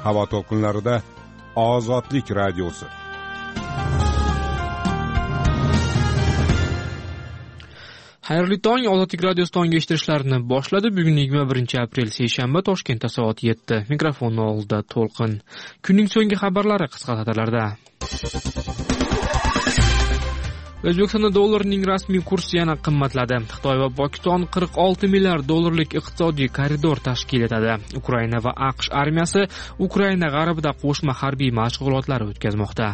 havo to'lqinlarida Ozodlik radiosi. Xayrli tong, Ozodlik radiosi tongi eshittirishlarni boshladi. Bugun 21-aprel seshanba, Toshkentda soat 7. Mikrofon oldida To'lqin. Kunning so'nggi xabarlari qisqa satrlarda. O'zbekistonda dollarning rasmiy kursi yana qimmatladi. Xitoy va Pokiston 46 milliard dollarlik iqtisodiy koridor tashkil etadi. Ukraina va AQSh armiyasi Ukraina g'arbida qo'shma harbiy mashg'ulotlar o'tkazmoqda.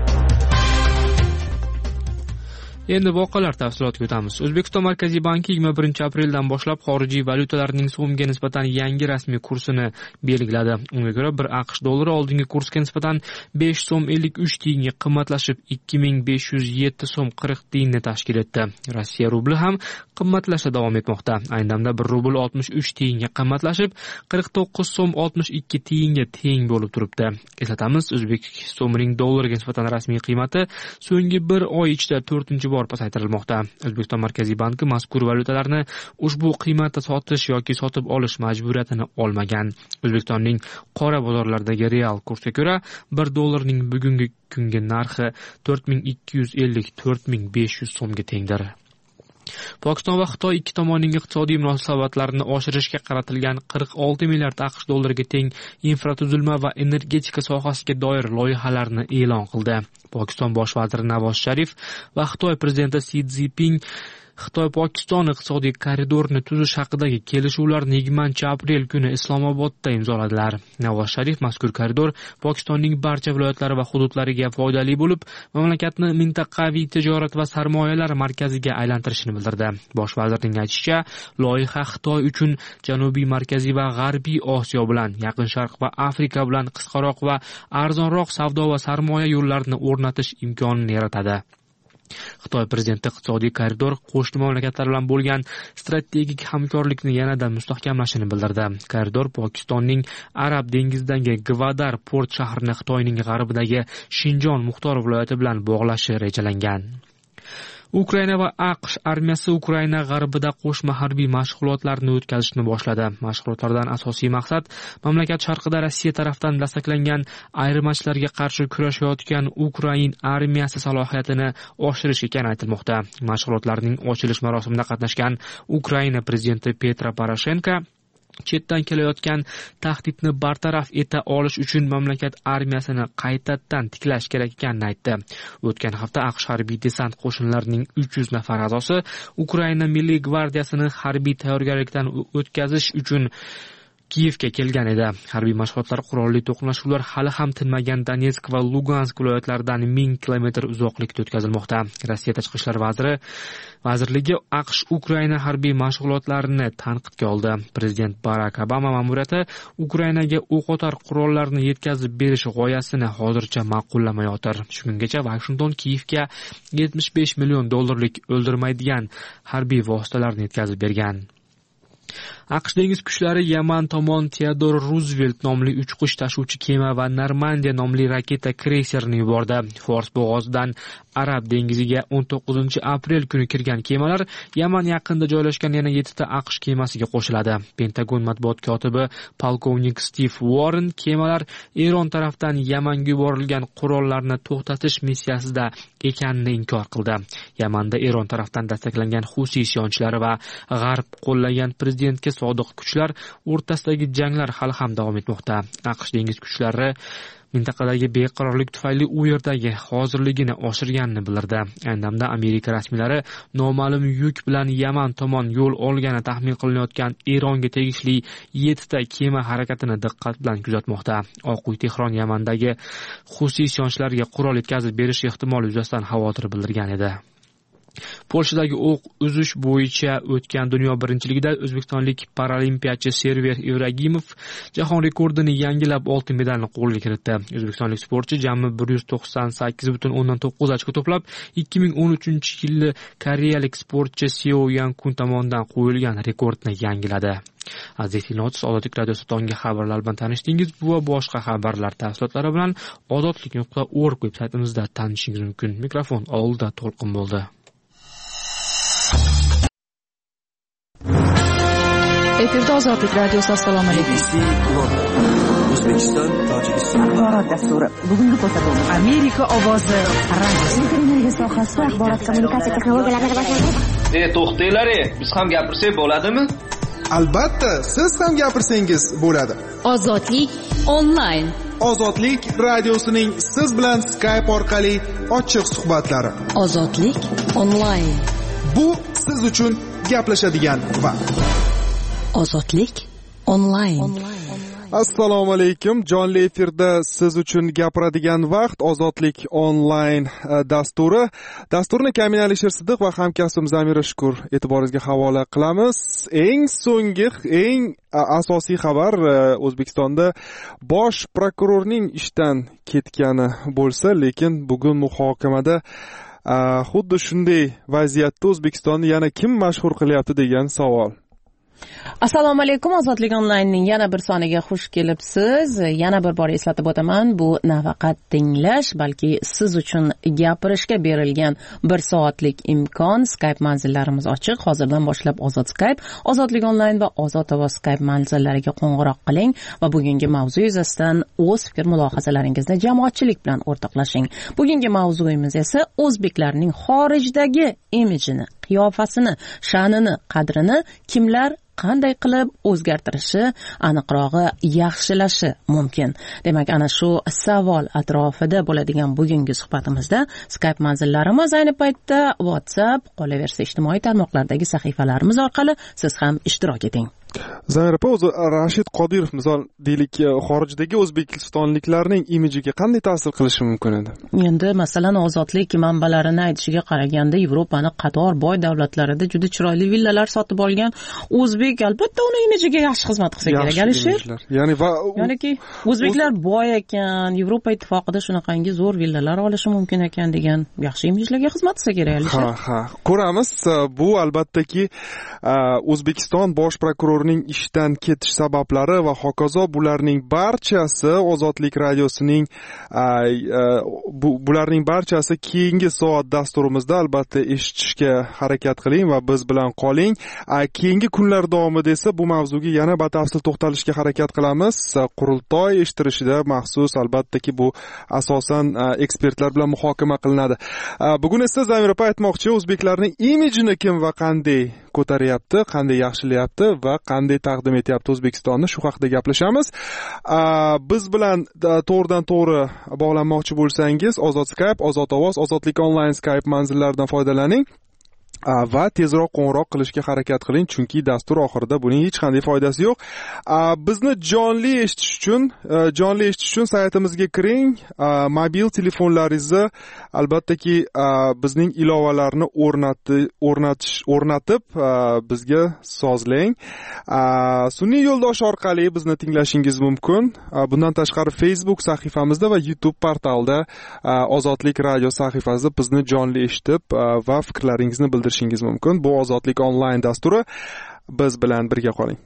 Endi voqealar tafsilotiga o'tamiz. O'zbekiston Markaziy banki 21-apreldan boshlab xorijiy valyutalarning so'mga nisbatan yangi rasmiy kursini belgiladi. Unga ko'ra, bir AQSh dollari oldingi kursga nisbatan 5 so'm 53 tiyinga qimmatlashib 2507 so'm 40 tiyinni tashkil etdi. Rossiya rubli ham qimmatlashda davom etmoqda. Ayni damda 1 rubl 63 tiyinga qimmatlashib 49 so'm 62 tiyinga teng bo'lib turibdi. Eslatamiz, o'zbek so'mining dollarga nisbatan rasmiy qiymati so'nggi bir oy ichida 4-chi pasaytirilmoqda. O'zbekiston Markaziy banki mazkur valyutalarni ushbu qiymatda sotish yoki sotib olish majburiyatini olmagan. O'zbekistonning qora bozorlaridagi real kursga ko'ra 1 dollarning bugungi kungi narxi 4250-4500 so'mga tengdir. Pokiston va Xitoy ikki tomonning iqtisodiy munosabatlarini oshirishga qaratilgan 46 milliard AQSh dollariga teng infratuzilma va energetika sohasiga doir loyihalarni e'lon qildi. Pokiston bosh vaziri Navoz Sharif va Xitoy prezidenti Si Szinpin Xitoy-Pokiston iqtisodiy koridorini tuzish haqidagi kelishuvlarni 20-aprel kuni Islomobodda imzoladilar. Navoz Sharif mazkur koridor Pokistonning barcha viloyatlari va hududlariga foydali bo'lib, mamlakatni mintaqaviy tijorat va sarmoyalar markaziga aylantirishini bildirdi. Bosh vazirning aytishicha, loyiha Xitoy uchun Janubiy, Markaziy va G'arbiy Osiyo bilan, Yaqin Sharq va Afrika bilan qisqaroq va arzonroq savdo va sarmoya yo'llarini o'rnatish imkonini yaratadi. Xitoy prezidenti iqtisodiy koridor qo'shni mamlakatlar bilan bo'lgan strategik hamkorlikni yanada mustahkamlashini bildirdi. Koridor Pokistonning Arab dengizidagi Gvadar port shahrini Xitoyning g'arbidagi Shinjon Muxtor viloyati bilan bog'lashi rejalangan. Ukraina va AQSh armiyasi Ukraina g'arbida qo'shma harbiy mashg'ulotlarni o'tkazishni boshladi. Mashg'ulotlardan asosiy maqsad mamlakat sharqida Rossiya tomonidan dastaklangan ayirmachilarga qarshi kurashayotgan Ukrain armiyasi salohiyatini oshirish ekani aytilmoqda. Mashg'ulotlarning ochilish marosimida qatnashgan Ukraina prezidenti Petro Poroshenko chetdan kelayotgan tahdidni bartaraf eta olish uchun mamlakat armiyasini qaytadan tiklash kerak ekanini aytdi. O'tgan hafta AQSh harbiy desant qo'shinlarining 300 nafar a'zosi Ukraina Milliy gvardiyasini harbiy tayyorgarlikdan o'tkazish uchun Kiyevga kelgan edi. Harbiy mashg'ulotlar, qurolli to'qnashuvlar hali ham tinmagan Donetsk va Lugansk viloyatlaridan 1000 kilometr uzoqlikda o'tkazilmoqda. Rossiya tashqi ishlar vazirligi AQSh Ukraina harbiy mashg'ulotlarini tanqidga oldi. Prezident Barak Obama ma'muriyati Ukrainaga o'qotar qurollarni yetkazib berish g'oyasini hozircha ma'qullamayotir. Shungacha Washington Kiyevga 75 million dollarlik o'ldirmaydigan harbiy vositalarni yetkazib bergan. AQSh dengiz kuchlari Yaman tomon Teodor Ruzvelt nomli uchqush tashuvchi kema va Normandiya nomli raketa kreyserini yubordi. Fors bo'g'ozidan Arab dengiziga 19-aprel kuni kirgan kemalar Yaman yaqinida joylashgan yana 7 ta AQSh kemasiga qo'shiladi. Pentagon matbuot kotibi polkovnik Steve Warren kemalar Eron tarafdan Yamanga yuborilgan qurollarni to'xtatish missiyasida ekanini inkor qildi. Yamanda Eron tarafdan dastaklangan Husi isyonchlari va G'arb qo'llagan prezidentga sodiq kuchlar o'rtasidagi janglar hali ham davom etmoqda. AQSh dengiz kuchlari mintaqadagi beqarorlik tufayli u yerdagi hozirligini oshirganini bildirdi. Ayni damda Amerika rasmiylari noma'lum yuk bilan Yaman tomon yo'l olgani taxmin qilinayotgan Eronga tegishli 7 ta kema harakatini diqqat bilan kuzatmoqda. Oq uy Tehron Yamandagi Husi isyonchlariga qurol yetkazib berish ehtimoli yuzasidan xavotir bildirgan edi. Polshadagi o'q uzish bo'yicha o'tgan dunyo birinchiligida o'zbekistonlik paralimpiyachi Server Ibragimov jahon rekordini yangilab oltin medalni qo'lga kiritdi. O'zbekistonlik sportchi jami 198.9 ochko to'plab 2013-yilda koreyalik sportchi Seo Yang-kun tomonidan qo'yilgan rekordni yangiladi. Aziz tinglovchilar, Ozodlik radiosi tongi xabarlar bilan tanishdingiz. Bu va boshqa xabarlar tafsilotlari bilan ozodlik.org veb-saytimizda tanishishingiz mumkin. Mikrofon oldida To'lqin bo'ldi. efirda Ozodlik radiosi. Assalomu alaykum. O'zbekiston, Tojikiston axborot dasturi. Bugungi ko'rsatuv Amerika ovozi radiosi. Energiya sohasida axborot kommunikatsiya texnologiyalari rivojlanadi. To'xtanglar, biz ham gapirsak bo'ladimi? Albatta, siz ham gapirsangiz bo'ladi. Ozodlik onlayn. Ozodlik radiosining siz bilan Skype orqali ochiq suhbatlari. Ozodlik onlayn. Bu siz uchun gaplashadigan vaqt. Ozodlik onlayn. Assalomu alaykum. Jonli efirda siz uchun gapiradigan vaqt Ozodlik onlayn dasturi. Dasturni Kamin Alisher Sidiq va hamkasbim Zamira Shukur e'tiboringizga havola qilamiz. Eng so'nggi, eng asosiy xabar O'zbekistonda bosh prokurorning ishdan ketgani bo'lsa, lekin bugun muhokamada xuddi shunday vaziyatda O'zbekistonni yana kim mashhur qilyapti degan savol. Assalomu alaykum. Ozodlik onlaynning yana bir soniga xush kelibsiz. Yana bir bor eslatib o'taman, bu nafaqat tinglash, balki siz uchun gapirishga berilgan 1 soatlik imkon. Skype manzillarimiz ochiq. Hozirdan boshlab Ozod Skype, Ozodlik onlayn va Ozod ovoz Skype manzillariga qo'ng'iroq qiling va bugungi mavzu yuzasidan o'z fikr mulohazalaringizni jamoatchilik bilan o'rtoqlashing. Bugungi mavzuyimiz esa o'zbeklarning xorijdagi imijini, qiyofasini, sha'nini, qadrini kimlar qanday qilib o'zgartirishi, aniqrog'i yaxshilashi mumkin. Demak, ana shu savol atrofida bo'ladigan bugungi suhbatimizda Skype manzillarimiz ayni paytda WhatsApp, qolaversa ijtimoiy tarmoqlardagi sahifalarimiz orqali siz ham ishtirok eting. Zamira opa, o'zi Rashid Qodirov misol deylik, xorijdagi o'zbekistonliklarning imijiga qanday ta'sir qilishi mumkin edi? Endi masalan, ozodlik manbalarini aytishiga qaraganda Yevropaning qator boy davlatlarida juda chiroyli villalar sotib olgan o'zbek albatta uni imijiga yaxshi xizmat qilsa kerak, Alisher. Ya'niki o'zbeklar boy ekan, Yevropa ittifoqida shunaqangi zo'r villalar olishi mumkin ekan degan yaxshi imijlarga xizmat qilsa kerak, Alisher. Ha, ko'ramiz. Bu albattaki O'zbekiston bosh prokurorining ishdan ketish sabablari va hokazo, bularning barchasi Ozodlik radiosining bularning barchasi keyingi soat dasturimizda albatta eshitishga harakat qiling va biz bilan qoling. Keyingi kunlar davomida esa bu mavzuga yana batafsil to'xtalishga harakat qilamiz. Qurultoy ishtirishida maxsus, albattaki bu asosan ekspertlar bilan muhokama qilinadi. Bugun esa Zamira opa aytmoqchi, o'zbeklarning imijini kim va qanday ko'taryapti, qanday yaxshilayapti va qanday taqdim etyapti O'zbekistonni, shu haqida gaplashamiz. Biz bilan to'g'ridan to'g'ri bog'lanmoqchi bo'lsangiz, Ozod Skype, Ozod ovoz, Ozodlik onlayn Skype manzillaridan foydalaning va tezroq qo'ng'iroq qilishga harakat qiling, chunki dastur oxirida buning hech qanday foydasi yo'q. Bizni jonli eshitish uchun saytimizga kiring. Mobil telefonlaringizni albattaki bizning ilovalarni o'rnatib bizga sozlang. Sun'iy yo'ldosh orqali bizni tinglashingiz mumkin. Bundan tashqari Facebook sahifamizda va YouTube portalida Ozodlik radio sahifasida bizni jonli eshitib va fikrlaringizni bildirishingiz mumkin. Bu Ozodlik onlayn dasturi. Biz bilan birga qoling.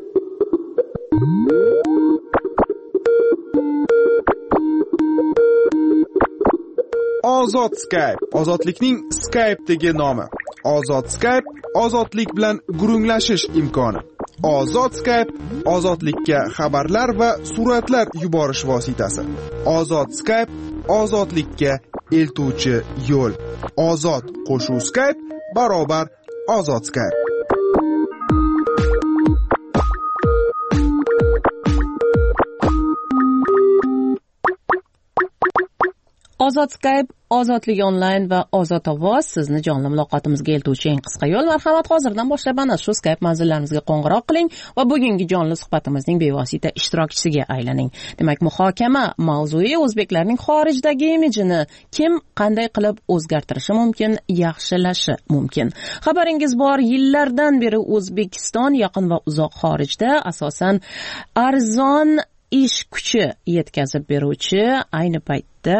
Ozod Skype, ozodlikning Skype'dagi nomi. Ozod Skype, ozodlik bilan gurunglashish imkoni. Ozod Skype, ozodlikka xabarlar va suratlar yuborish vositasi. Ozod Skype, ozodlikka eltuvchi yo'l. Ozod qo'shuv Skype barobar Ozod Skype. Ozod Skype, Ozodlik onlayn va Ozod ovoz sizni jonli muloqotimizga eltuvchi eng qisqa yo'l. Marhamat, hozirdan boshlab ana shu Skype manzillarimizga qo'ng'iroq qiling va bugungi jonli suhbatimizning bevosita ishtirokchisiga aylaning. Demak, muhokama mavzui o'zbeklarning xorijdagi imijini kim qanday qilib o'zgartirishi mumkin, yaxshilashi mumkin. Xabaringiz bor, yillardan beri O'zbekiston yaqin va uzoq xorijda asosan arzon ish kuchi yetkazib beruvchi, ayni paytda paytda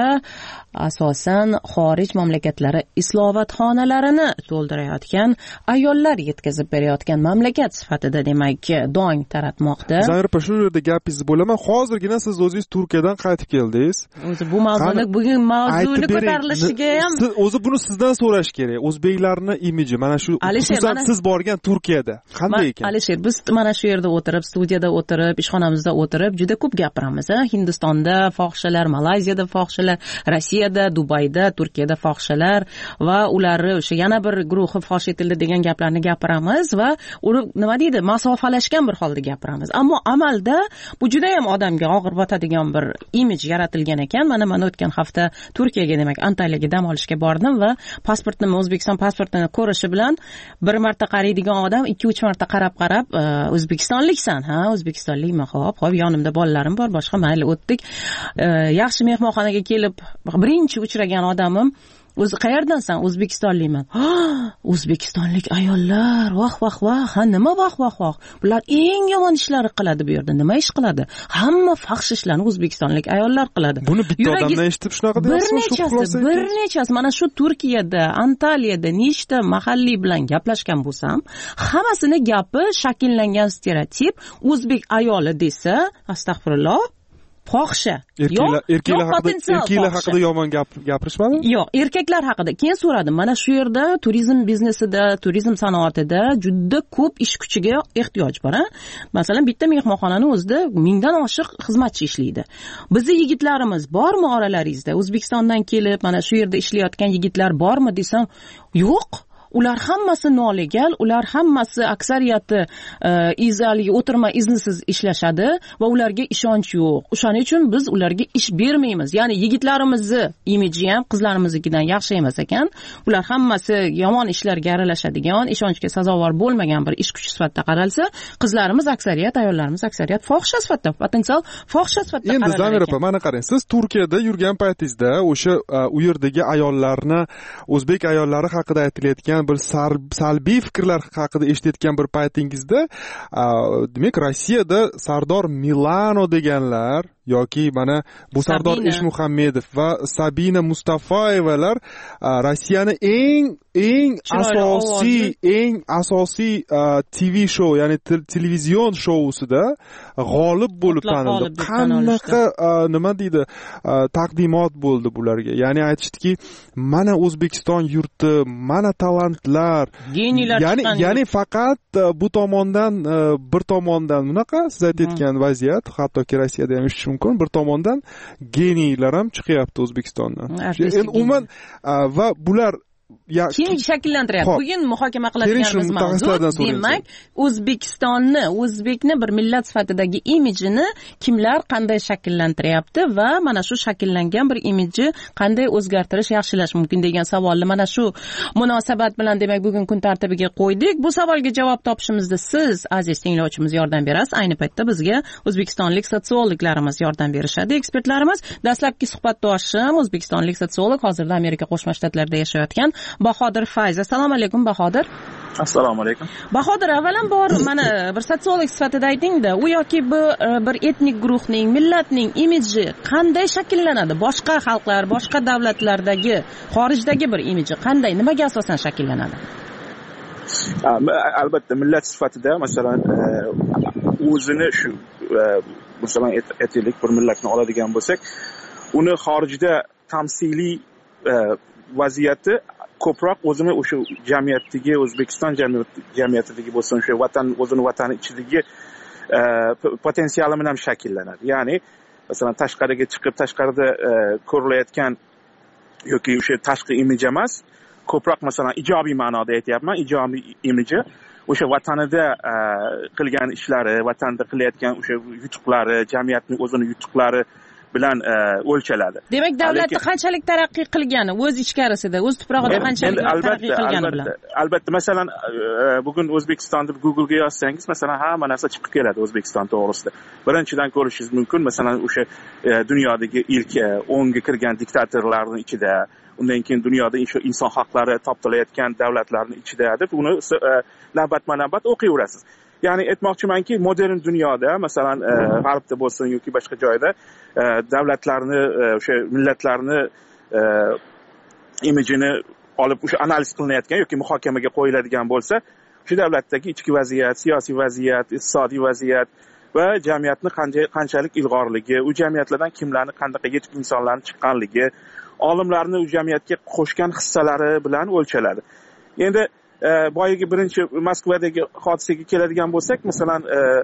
asosan xorij mamlakatlari islohotxonalarini to'ldirayotgan ayollar yetkazib berayotgan mamlakat sifatida demak dong taratmoqda. Zanir shu yerda gapingizni bo'laman. Hozirgina siz o'zingiz Turkiyadan qaytib keldingiz. O'zi bu mavzuni bugun mavzuni ko'tarilishiga ham o'zi buni sizdan so'rash kerak. O'zbeklarning imiji mana shu xususan siz borgan Turkiyada qanday ekan? Alisher, biz mana shu yerda o'tirib, studiyada o'tirib, ishxonamizda o'tirib juda ko'p gapiramiz. Hindistonda fohishalar, Malayziyada fohishalar, Rossiyada, Dubayda, Turkiyada fohishalar va ularni o'sha yana bir guruhi fosh etildi degan gaplarni gapiramiz va uni nima deydi, masofalashgan bir holda gapiramiz. Ammo amalda bu juda ham odamga og'ir botadigan bir imij yaratilgan ekan. Mana o'tgan hafta Turkiyaga demak Antaliyaga dam olishga bordim va pasportni, O'zbekiston pasportini ko'rishi bilan bir marta qaraydigan odam 2-3 marta qarab O'zbekistonliksan, O'zbekistonlikman, xo'p, yonimda bolalarim bor, boshqa mayli o'tdik. Yaxshi mehmonxonaga kelib birinchi uchragan odamim o'zi qayerdansan? O'zbekistonlikman. O'zbekistonlik ayollar, vah. Nima vah. Bular eng yomon ishlarni qiladi bu yerda. Nima ish qiladi? Hamma fahsh ishlarni o'zbekistonlik ayollar qiladi. Buni bitta odamdan eshitib shunaqa deyapsiz? Bir nechasi mana shu Turkiyada, Antaliyada nechta mahalliy bilan gaplashgan bo'lsam, hammasini gapi shakllangan stereotip. O'zbek ayoli desa, astag'firulloh, fohisha. Erkaklar haqida yomon gapirishmadi? Yo'q, erkaklar haqida. Keyin so'radim. Mana shu yerda turizm biznesida, turizm sanoatida juda ko'p ish kuchiga ehtiyoj bor. Masalan, bitta mehmonxonani o'zida 1000 dan oshiq xizmatchi ishlaydi. Bizning yigitlarimiz bormi oralaringizda? O'zbekistondan kelib, mana shu yerda ishlayotgan yigitlar bormi desam, yo'q. Ular hammasi nolegal, ular hammasi aksariyati izaliga o'tirma iznisiz ishlashadi va ularga ishonch yo'q. O'shaning uchun biz ularga ish bermaymiz. Ya'ni yigitlarimizni imiji ham qizlarimiznikidan yaxshi emas ekan. Ular hammasi yomon ishlarga aralashadigan, ishonchga sazovor bo'lmagan bir ish kuchi sifatida qaralsa, qizlarimiz aksariyat, ayollarimiz aksariyat fohisha sifatida, potensial fohisha sifatida qaraladi. Endi Zamir opa, mana qarang, siz Turkiyada yurgan paytingizda o'sha u yerdagi ayollarni, o'zbek ayollari haqida aytilayotgan bir salbiy fikrlar haqida eshitayotgan bir paytingizda, demak Rossiyada Sardor Milano deganlar yoki mana bu Sardor Eshmuhammedov va Sabina Mustafayevalar Rossiyani eng asosiy TV show, ya'ni televizion shousida g'olib bo'lib tanildi. Qanaqa nima deydi, taqdimot bo'ldi bularga. Ya'ni aytishdiki, mana O'zbekiston yurti, mana talantlar, ya'ni faqat bu tomondan bir tomondan bunaqa siz aytayotgan vaziyat, hattoki Rossiyada ham eshitish mumkin, bir tomondan geniylar ham chiqyapti O'zbekistondan. Endi umuman va bular kim shakllantiryapti? Bugun muhokama qiladiganimiz mavzu demak O'zbekistonni, o'zbekni bir millat sifatidagi imijini kimlar qanday shakllantiryapti va mana shu shakllangan bir imijni qanday o'zgartirish, yaxshilash mumkin degan savolni mana shu munosabat bilan demak bugun kun tartibiga qo'ydik. Bu savolga javob topishimizda siz aziz tinglovchimiz yordam berasiz. Ayni paytda bizga o'zbekistonlik sotsiologlarimiz yordam berishadi, ekspertlarimiz. Dastlabki suhbatdoshim o'zbekistonlik sotsiolog, hozirda Amerika Qo'shma Shtatlarida yashayotgan Bahodir Fayz. Assalomu alaykum Bahodir. Assalomu alaykum. Bahodir, avvalambor mana bir sotsiolog sifatida ayting-da, u yoki bu bir etnik guruhning, millatning imiji qanday shakllanadi? Boshqa xalqlar, boshqa davlatlardagi, xorijdagi bir imiji qanday, nimaga asosan shakllanadi? Albatta millat sifatida masalan o'zini shu masalan aytaylik bir millatni oladigan bo'lsak, uni xorijda tamsiliy vaziyati ko'proq o'zini o'sha jamiyatdagi, O'zbekiston jamiyatidagi bo'lsin, o'sha o'zini vatani ichidagi potensiali bilan shakllanadi. Ya'ni masalan tashqariga chiqib, tashqarida ko'rilayotgan yoki o'sha tashqi imij emas, ko'proq masalan ijobiy ma'noda aytyapman, ijobiy imiji o'sha vatanida qilgan ishlari, vatanda qilayotgan o'sha yutuqlari, jamiyatning o'zini yutuqlari bilan o'lchaladi. Demak, davlatda qanchalik taraqqiy qilgani, o'z ichkarisida, o'z tuprog'ida qanchalik taraqqiy qilgani bilan. Albatta, masalan, bugun O'zbekistonni Google'ga yozsangiz, masalan, hamma narsa chiqib keladi O'zbekiston to'g'risida. Birinchidan ko'rishingiz mumkin, masalan, o'sha dunyodagi ilk 10 ga kirgan diktatorlarning ichida, undan keyin dunyoda inson haqlari toptilayotgan davlatlarning ichida deb uni navbatma-navbat o'qiyverasiz. ya'ni aytmoqchimanki, modern dunyoda, masalan, g'arbda bo'lsin yoki boshqa joyda davlatlarni, o'sha millatlarni imijini olib o'sha analiz qilinayotgan yoki muhokamaga qo'yiladigan bo'lsa, shu davlatdagi ichki vaziyat, siyosiy vaziyat, iqtisodiy vaziyat va jamiyatni qanchalik ilg'orligi, u jamiyatlardan kimlarni, qanaqa yetuk insonlarni chiqqanligi, olimlarni u jamiyatga qo'shgan hissalari bilan o'lchaladi. Endi boyagi birinchi Moskvadagi hodisaga keladigan bo'lsak, masalan,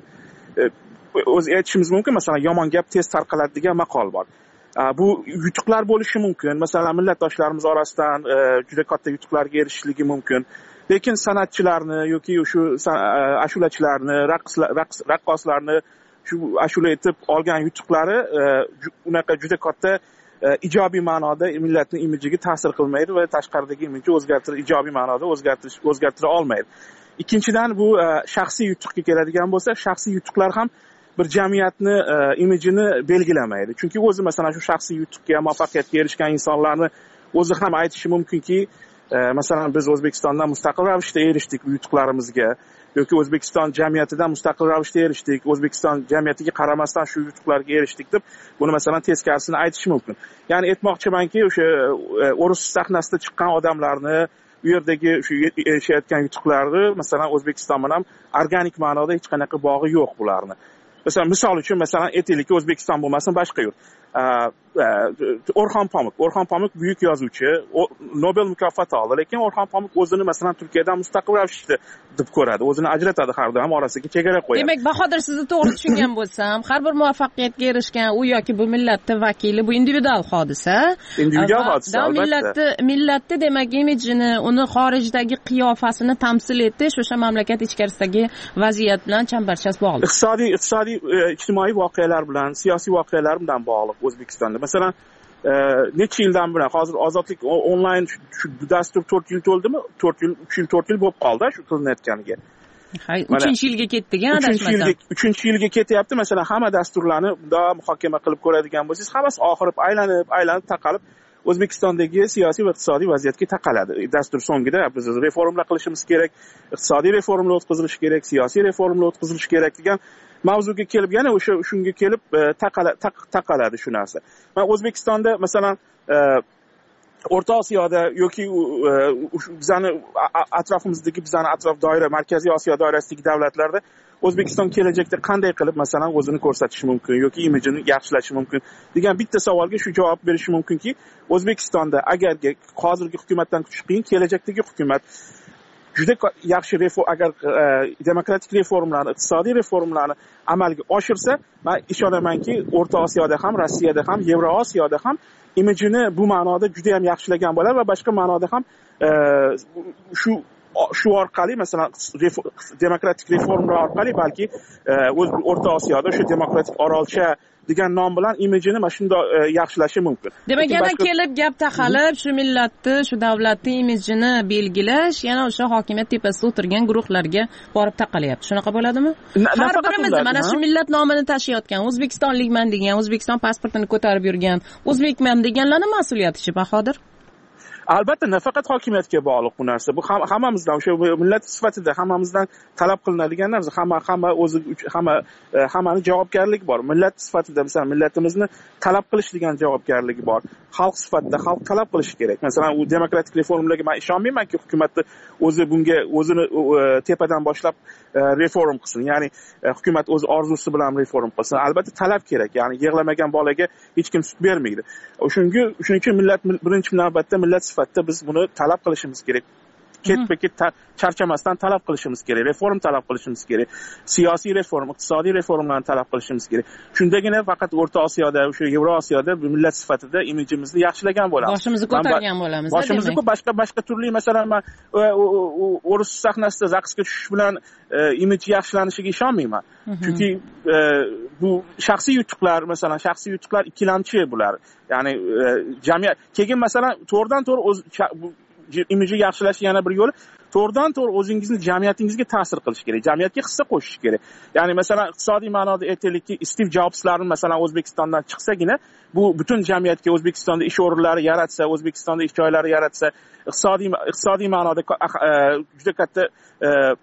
o'z aytishimiz mumkin, masalan, yomon gap tez tarqaladi degan maqol bor. Bu yutuqlar bo'lishi mumkin. Masalan, millatdoshlarimiz orasidan juda katta yutuqlarga erishishligi mumkin. Lekin san'atchilarni yoki shu ashulachilarni, raqqoslarni shu ashula etib olgan yutuqlari unaqa juda katta ijobiy ma'noda millatning imijiga ta'sir qilmaydi va tashqaridagi imijni ijobiy ma'noda o'zgartira olmaydi. Ikkinchidan, bu shaxsiy yutuqqa keladigan bo'lsa, shaxsiy yutuqlar ham bir jamiyatni imijini belgilamaydi. Chunki o'zi masalan shu shaxsiy yutuqqa, muvaffaqiyatga erishgan insonlarni o'zi ham aytishi mumkinki, masalan, biz O'zbekistondan mustaqil ravishda erishdik bu yutuqlarimizga yoki O'zbekiston jamiyatidan mustaqil ravishda erishdik, O'zbekiston jamiyatiga qaramasdan shu yutuqlarga erishdik deb buni masalan teskarisini aytish mumkin. Ya'ni aytmoqchimanki, o'sha o'rus sahnasida chiqqan odamlarni, u yerdagi shu erishayotgan yutuqlarni masalan O'zbekiston bilan organik ma'noda hech qanaqa bog'i yo'q bularni. Masalan, misol uchun, masalan, aytaylik, O'zbekiston bo'lmasin, boshqa yurt. Orxon Pamuk buyuk yozuvchi, Nobel mukofoti oldi, lekin Orxon Pamuk o'zini masalan Turkiyadan mustaqil ravishda deb ko'radi, o'zini ajratadi, har doim orasiga chegara qo'yadi. Demak, Bahodir, sizni to'g'ri tushungan bo'lsam, har bir muvaffaqiyatga erishgan u yoki bu millatning vakili, bu individual hodisa. Individual hodisa, albatta. Millatni demak imijini, uni xorijdagi qiyofasini tamsil etish o'sha mamlakat ichkarisidagi vaziyat bilan chambarchas bog'liq. Iqtisodiy, ijtimoiy voqealar bilan, siyosiy voqealar bilan bog'liq O'zbekistonda. Masalan, necha yildan buyon hozir ozodlik onlayn shu dastur 4 yil to'ldimi? 3 yil bo'lib qoldi shu qilinayotganiga. 3-yilga ketdigan adashmasam. 3-yilga ketyapti. Masalan, hamma dasturlarni bundoq muhokama qilib ko'radigan bo'lsangiz, hammasi oxirib aylanib taqalib O'zbekistondagi siyosiy va iqtisodiy vaziyatga taqaladi. Dastur so'ngida biz reformlar qilishimiz kerak, iqtisodiy reformlar o'tkazilishi kerak, siyosiy reformlar o'tkazilishi kerak degan mavzuga kelib, yana shunga kelib taqaladi shu narsa. Men O'zbekistonda masalan O'rta Osiyoda yoki bizani atrofimizdagi, bizani atrof doira, Markaziy Osiyo doirasidagi davlatlarda O'zbekiston kelajakda qanday qilib masalan o'zini ko'rsatishi mumkin yoki imijini yaxshilashi mumkin degan bitta savolga shu javob berishi mumkinki, O'zbekistonda agarga hozirgi hukumatdan kutish qiyin, kelajakdagi hukumat juda yaxshi agar demokratik reformlarni, iqtisodiy reformlarni amalga oshirsa, men ishonamanki, O'rta Osiyoda ham, Rossiyada ham, Yevrosiyoda ham imijini bu ma'noda juda ham yaxshilagan bo'ladi va boshqa ma'noda ham shu orqali, masalan, demokratik reformlar orqali balki O'rta Osiyoda shu demokratik orolcha degan nom bilan imijini mana shunday yaxshilashi mumkin. Demak, yana kelib gap taqalib, shu millatni, shu davlatning imijini belgilash yana o'sha hokimiyat tepasida o'tirgan guruhlarga borib taqalyapti. Shunaqa bo'ladimi? Har birimiz mana shu millat nomini tashiyotgan, O'zbekistonlikman degan, O'zbekiston pasportini ko'tarib yurgan, o'zbekman deganlarning mas'uliyati-chi, Bahodir? Albatta, nafaqat hokimiyatga bog'liq bu narsa. Bu hammamizdan, o'sha millat sifatida hammamizdan talab qilinadigan narsa. Hammani javobgarligi bor. Millat sifatida, masalan, millatimizni talab qilish degan javobgarligi bor. Xalq sifatida xalq talab qilishi kerak. Masalan, u demokratik reformlarga men ishonmaymanki, hukumatni o'zini tepadan boshlab reform qilsin. Ya'ni hukumat o'z orzusi bilan reform qilsin. Albatta talab kerak. Ya'ni yig'lamagan bolaga hech kim sut bermaydi. Shuning uchun millat birinchi navbatda millat sifatida biz buni talab qilishimiz kerak. Ketma-ket charchamasdan talab qilishimiz kerak, reform talab qilishimiz kerak, siyosiy reform, iqtisodiy reformlarni talab qilishimiz kerak. Shundagina faqat O'rta Osiyoda, o'sha Yevrosiyoda millat sifatida imijimizni yaxshilagan bo'lamiz. Boshimizni ko'targan bo'lamiz. Boshimizni boshqa turli, masalan, men o'rus sahnasida raqsga tushish bilan imij yaxshilanishiga ishonmayman. Chunki bu shaxsiy yutuqlar, masalan, shaxsiy yutuqlar ikkilamchi bular. Ya'ni jamiyat keyin masalan to'g'ridan-to'g'ri o'z imijni yaxshilash yana bir yo'li, to'g'ridan-to'g'ri o'zingizni jamiyatingizga ta'sir qilish kerak, jamiyatga hissa qo'shish kerak. Ya'ni masalan iqtisodiy ma'noda aytaylikki, Steve Jobslarni masalan O'zbekistondan chiqsagina, bu butun jamiyatga O'zbekistonda ish o'rinlari yaratsa, O'zbekistonda ish joylari yaratsa, iqtisodiy ma'noda juda katta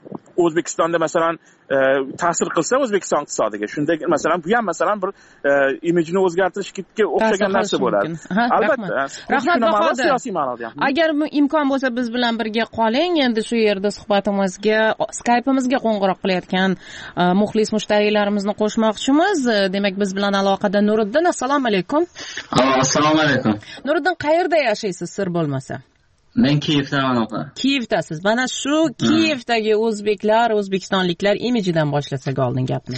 O'zbekistonda masalan ta'sir qilsa O'zbekiston iqtisodiga, shunday masalan bu ham masalan bir imijni o'zgartirishga o'xshagan narsa bo'ladi. Albatta. Rahmat Bahodir. Siyosiy ma'noda ham. Agar imkon bo'lsa biz bilan birga qoling. Endi shu yerda suhbatimizga Skype'imizga qo'ng'iroq qilayotgan muxlis mushtariylarimizni qo'shmoqchimiz. Demak, biz bilan aloqada Nuriddin. Assalomu alaykum. Assalomu alaykum. Nuriddin, qayerda yashaysiz, sir bo'lmasa? Men Kiyevdaman opa. Kiyevdasiz. Mana shu Kiyevdagi o'zbeklar, o'zbekistonliklar imijidan boshlasak oldin gapni.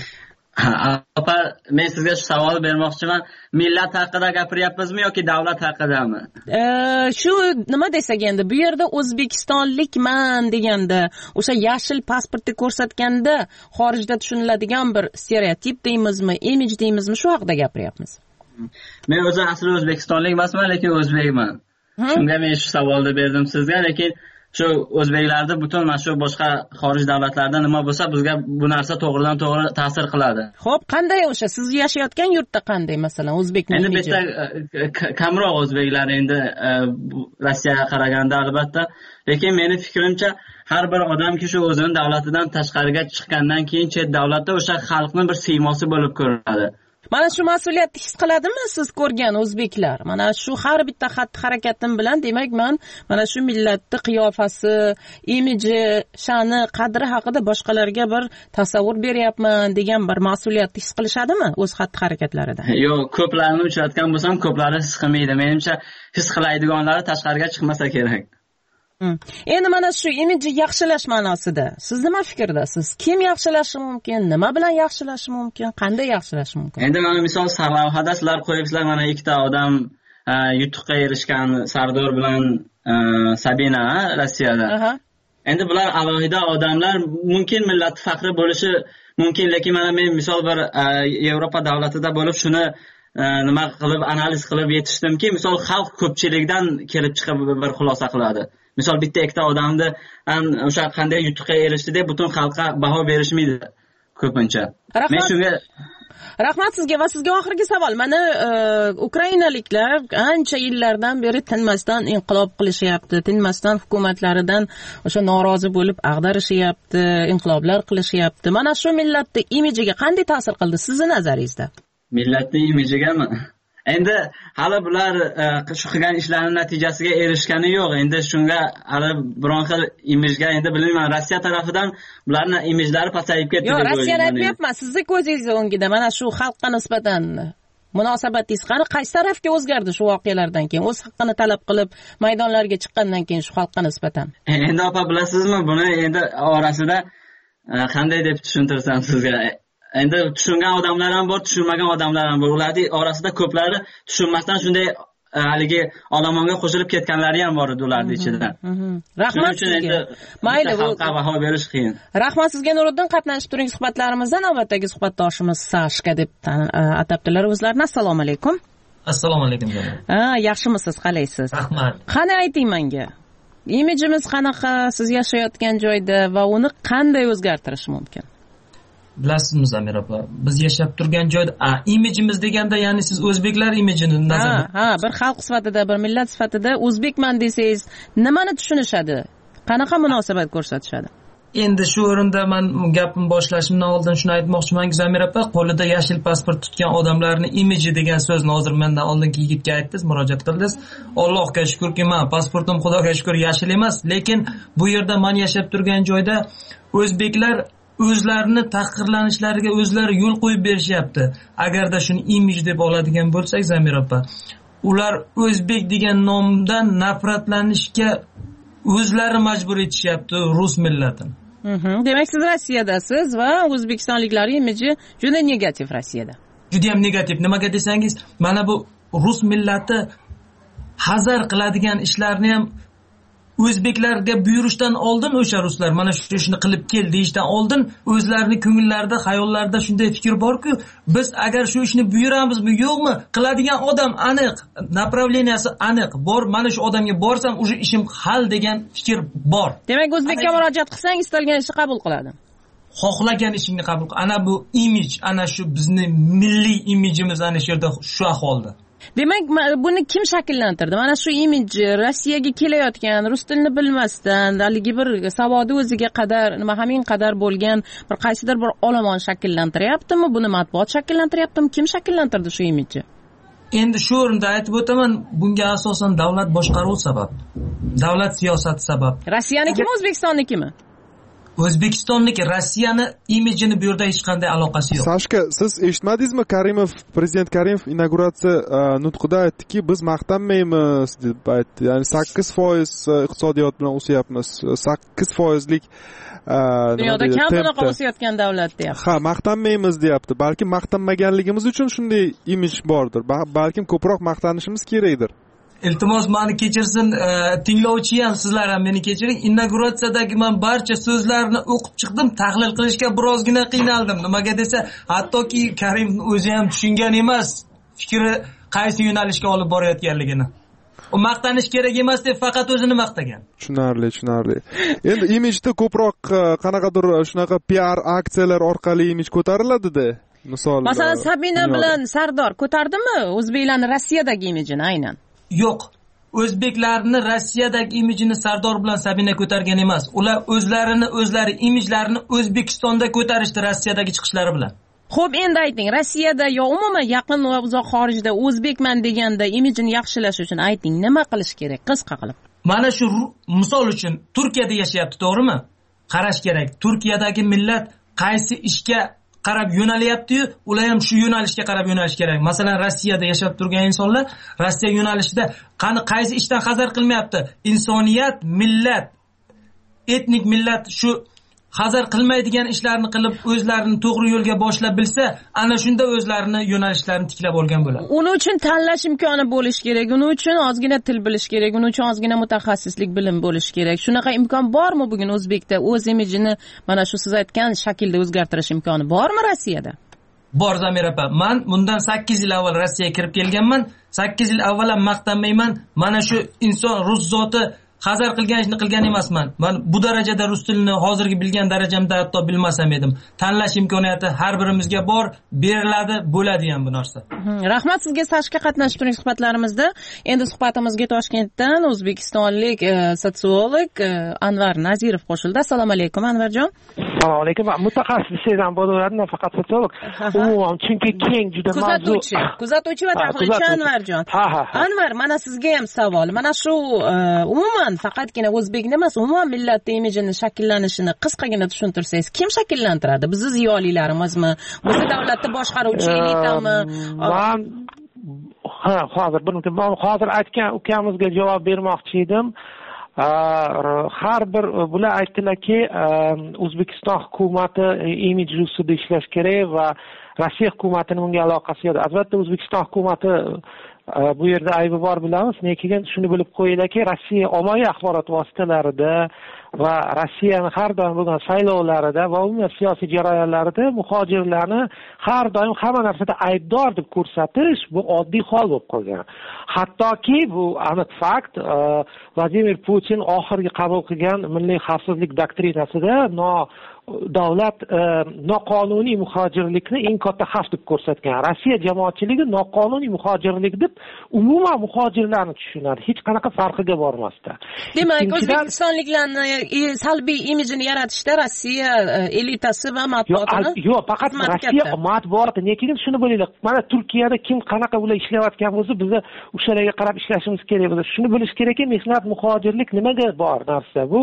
Opa, men sizga shu savol bermoqchiman. Millat haqida gapiryapmizmi yoki davlat haqidami? Shu nima desak endi, bu yerda o'zbekistonlikman deganda, o'sha yashil pasportni ko'rsatganda xorijda tushuniladigan bir stereotip deymizmi, imij deymizmi, shu haqida gapiryapmiz. Men o'zim asli o'zbekistonlik emasman, lekin o'zbekman. Shunga men shu savolni berdim sizga, lekin shu o'zbeklarda butun mana shu boshqa xorij davlatlarda nima bo'lsa bizga bu narsa to'g'ridan to'g'ri ta'sir qiladi. Xo'p, qanday o'sha siz yashayotgan yurtda qanday masalan o'zbekning endi bitta kamroq o'zbeklar endi Rossiyaga qaraganda albatta, lekin meni fikrimcha har bir odamki shu o'zini davlatidan tashqariga chiqqandan keyin chet davlatda o'sha xalqning bir siymosi bo'lib ko'rinadi. Mana shu mas'uliyatni his qiladimi siz ko'rgan o'zbeklar? Mana shu har bitta xatti-harakatim bilan demak men mana shu millatning qiyofasi, imiji, sha'ni, qadri haqida boshqalarga bir tasavvur beryapman degan bir mas'uliyatni his qilishadimi o'z xatti-harakatlarida? Yo'q, ko'plarni uchratgan bo'lsam, ko'plari his qilmaydi. Menimcha his qiladiganlari tashqariga chiqmasa kerak. Endi mana shu imijni yaxshilash ma'nosida siz nima fikrdasiz? Kim yaxshilashi mumkin? Nima bilan yaxshilashi mumkin? Qanday yaxshilash mumkin? Endi mana misol sarlavhada sizlar qo'yibsizlar, mana ikkita odam yutuqqa erishgan, Sardor bilan Sabina Rossiyada. Endi bular alohida odamlar, mumkin millat faxri bo'lishi mumkin, lekin mana men misol bir Yevropa davlatida bo'lib shuni nima qilib analiz qilib yetishdimki, misol xalq ko'pchilikdan kelib chiqib bir xulosa qiladi. Misol bitta ikkita odamni o'sha qanday yutuqqa erishdi deb butun xalqqa baho berishmaydi ko'pincha. Men shunga rahmat sizga va sizga oxirgi savol. Mana ukrainaliklar ancha yillardan beri tinmasdan inqilob qilishyapti, tinmasdan hukumatlaridan o'sha norozi bo'lib ag'darishyapti, inqiloblar qilishyapti. Mana shu millatning imijiga qanday ta'sir qildi sizning nazaringizda? Millatning imijigami? Endi hali bular shu qilgan ishlarining natijasiga erishgani yo'q. Endi shunga hali biron xil imijga endi bilmayman, Rossiya tarafidan bularning imijlari pasayib ketdi deb o'ylayman. Yo'q, Rossiyani aytmayapman, sizning ko'zingiz o'ngida mana shu xalqqa nisbatan munosabatingiz qani, qaysi tarafga o'zgardi shu voqealardan keyin? O'z haqqini talab qilib maydonlarga chiqqandan keyin shu xalqqa nisbatan. Endi opa bilasizmi, buni endi orasida qanday deb tushuntirsam sizga? Endi tushungan odamlar ham bor, tushunmagan odamlar ham bor. Ularning orasida ko'plari tushunmasdan shunday haligi olomonga qo'shilib ketganlari ham bor edi ularning ichida. Rahmat sizga. Mayli, xalqqa baho berish qiyin. Rahmat sizga Nuriddin, qatnashib turing suhbatlarimizda. Navbatdagi suhbatdoshimiz Sashka deb atabdilar o'zlarini. Assalomu alaykum. Assalomu alaykum. Yaxshimisiz, qalaysiz? Rahmat. Qani ayting menga. Imijimiz qanaqa siz yashayotgan joyda va uni qanday o'zgartirish mumkin? Bilasizmi Zamira opa, biz yashab turgan joyda imijimiz deganda, ya'ni siz o'zbeklar imijini nazarda. Bir xalq sifatida, bir millat sifatida o'zbekman desangiz, nimani tushunishadi? Qanaqa munosabat ko'rsatishadi? Endi shu o'rinda men gapimni boshlashimdan oldin shuni aytmoqchimanki, Zamira opa, qo'lida yashil pasport tutgan odamlarning imiji degan so'zni hozir mendan oldingi yigitga aytdingiz, murojaat qildingiz. Allohga shukrki, men pasportim Xudoga shukr yashil emas, lekin bu yerda men yashab turgan joyda o'zbeklar o'zlarini tahqirlanishlariga o'zlari yo'l qo'yib berishyapti. Agarda shuni imij deb oladigan bo'lsak, Zamira opa, ular o'zbek degan nomdan nafratlanishga o'zlari majbur etishyapti rus millatini. Demak, siz Rossiyadasiz va o'zbekistonliklarning imiji juda negativ Rossiyada. Juda ham negativ. Nimaga desangiz, mana bu rus millati hazar qiladigan ishlarni ham o'zbeklarga buyurishdan oldin o'sha ruslar mana shu ishni qilib kel deyishdan oldin o'zlarining ko'ngillarida, xayollarida shunday fikr borku, biz agar shu ishni buyuramizmi, yo'qmi, qiladigan odam aniq, направленияsi aniq bor, mana shu odamga borsam o'sha ishim hal degan fikr bor. Demak, o'zbekka murojaat qilsang istalgan ishni qabul qiladi. Xohlagan ishingni qabul qil. Ana bu imij, ana shu bizning milliy imijimiz ana shu yerda shu ahvolda. Demak, buni kim shakllantirdi? Mana shu imij Rossiyaga kelayotgan, rus tilini bilmasdan, haligi bir savodi o'ziga qadar, nima hamin qadar bo'lgan bir qaysidir bir olomon shakllantiryaptimi? Buni matbuot shakllantiryaptimi? Kim shakllantirdi shu imijni? Endi shu o'rinda aytib o'taman, bunga asosan davlat boshqaruvi sabab. Davlat siyosati sabab. Rossiyanikimi, O'zbekistonnikimi? O'zbekistonniki, Rossiyani imijini bu yerda hech qanday aloqasi yo'q. Sashka, siz eshitmadingizmi? Prezident Karimov inauguratsiya nutqida aytdiki, biz maqtanmaymiz deb aytdi. Ya'ni 8% iqtisodiyot bilan o'syapmiz. 8%lik dunyoda kam bunaqa o'sayotgan davlat deyapti. Ha, maqtanmaymiz deyapti. Balki maqtanmaganligimiz uchun shunday imij bordir. Balkim ko'proq maqtanishimiz kerakdir. Iltimos, meni kechirsin, tinglovchi ham, sizlar ham meni kechiring. Inauguratsiyadagi men barcha so'zlarni o'qib chiqdim, tahlil qilishga birozgina qiynaldim. Nimaga desa, hattoki Karim o'zi ham tushungan emas, fikri qaysi yo'nalishga olib borayotganligini. U maqtanish kerak emas deb faqat o'zini maqtagan. Tushunarli. Endi imijda ko'proq qanaqadir shunaqa PR aksiyalar orqali imij ko'tariladi-da. Masalan, Sabina bilan Sardor ko'tardimi o'zbeklarning Rossiyadagi imijini aynan? Yo'q. O'zbeklarni Rossiyadagi imijini Sardor bilan Sabina ko'targan emas. Ular o'zlari imijlarini O'zbekistonda ko'tarishdi Rossiyadagi chiqishlari bilan. Xo'p, endi ayting, Rossiyada yo umuman yaqin va uzoq xorijda o'zbekman deganda imijini yaxshilash uchun ayting, nima qilish kerak qisqa qilib? Mana shu misol uchun Turkiyada yashayapti, to'g'rimi? Qarash kerak. Turkiyadagi millat qaysi ishga qarab yo'nalyapti-yu, ular ham shu yo'nalishga qarab yo'nalish kerak. Masalan, Rossiyada yashab turgan insonlar Rossiya yo'nalishida qaysi ishdan hazar qilmayapti? Insoniyat, millat, etnik millat shu hazar qilmaydigan ishlarni qilib o'zlarini to'g'ri yo'lga boshlab bilsa, ana shunda o'zlarini yo'nalishlarini tiklab olgan bo'ladi. Uning uchun tanlash imkoni bo'lish kerak, uning uchun ozgina til bilish kerak, uning uchun ozgina mutaxassislik bilim bo'lish kerak. Shunaqa imkon bormi bugun O'zbekda o'z imijini mana shu siz aytgan shaklda o'zgartirish imkoni bormi Rossiyada? Bor, Zamira opa. Men bundan 8 yil avval Rossiyaga kirib kelganman. 8 yil avval ham maqtanmayman. Mana shu inson rus zoti hazar qilgan ishni qilgan emasman. Men bu darajada rus tilini hozirgi bilgan darajamda hatto bilmasam edim. Tanlash imkoniyati har birimizga bor, beriladi, bo'ladi ham bu narsa. Rahmat sizga, Sashka, qatnashib turgan suhbatlarimizda. Endi suhbatimizga Toshkentdan o'zbekistonlik sotsiolog Anvar Nazirov qo'shildi. Assalomu alaykum, Anvarjon. Assalomu alaykum. Mutaxassislikdan bo'laveradi, faqat sotsiolog. Umuman, chunki keng juda mavzu. Kuzatuvchi va tahlilchi Anvarjon. Anvar, mana sizga ham savol. Mana shu umuman faqatgina o'zbekni emas, umuman millat imijini shakllanishini qisqagina tushuntirsangiz, kim shakllantiradi? Bizni ziyolilarimizmi? Bizni davlatni boshqaruvchi elitami? Hozir aytgan ukamizga javob bermoqchi edim. Har bir bular aytdilarki, O'zbekiston hukumati imij ustida ishlash kerak va Rossiya hukumatining bunga aloqasi yo'q. Albatta, O'zbekiston hukumati bu yerda aybi bor bilamiz, lekin shuni bilib qo'yinglarki, Rossiya ommaviy axborot vositalarida va Rossiyani har doim bo'lgan saylovlarida va umuman siyosiy jarayonlarida muhojirlarni har doim hamma narsada aybdor deb ko'rsatish bu oddiy hol bo'lib qolgan. Hattoki bu aniq fakt, Vladimir Putin oxirgi qabul qilgan milliy xavfsizlik doktrinasida davlat noqonuniy muhojirlikni eng katta xavf deb ko'rsatgan. Rossiya jamoatchiligi noqonuniy muhojirlik deb umuman muhojirlarni tushunadi, hech qanaqa farqiga bormasdan. Demak, o'zbekistonliklarni salbiy imijini yaratishda Rossiya elitasi va matbuotini yo'q, faqat Rossiya matbuoti. Lekin shuni bilinglar, mana Turkiyada kim qanaqa ular ishlayotgan bo'lsa, biz o'shalarga qarab ishlashimiz kerak. Biz shuni bilish kerakki, mehnat muhojirlik nimaga bor narsa. Bu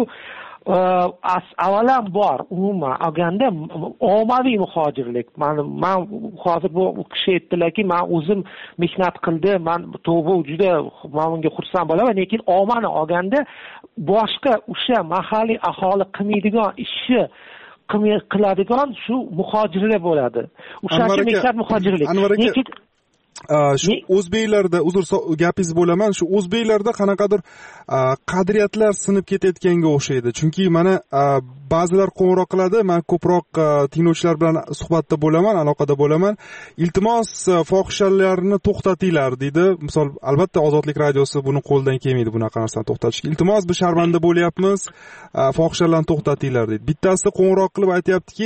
avalan bor, umuman olganda ommaviy muhojirlik. Men hozir bu kishi aytdilarki, men o'zim mehnat qildim, men to'g'ri juda bunga xursand bo'laman, lekin ommani olganda boshqa o'sha mahalliy aholi qilmaydigan ishni qiladigan shu muhojirlar bo'ladi. O'sha mehnat muhojirlik. Lekin shu o'zbeklarda, uzr gapingiz bo'laman, shu o'zbeklarda qanaqadir qadriyatlar sinib ketayotganga o'xshaydi. Chunki mana ba'zilar qo'ng'iroq qiladi, men ko'proq tinglovchilar bilan suhbatda bo'laman, aloqada bo'laman. Iltimos, fohishalarni to'xtatinglar deydi. Misol, albatta Ozodlik radiosi buni qo'ldan kelmaydi bunaqa narsani to'xtatishga. Iltimos, biz sharmanda bo'lyapmiz, fohishalarni to'xtatinglar deydi. Bittasi qo'ng'iroq qilib aytayaptiki,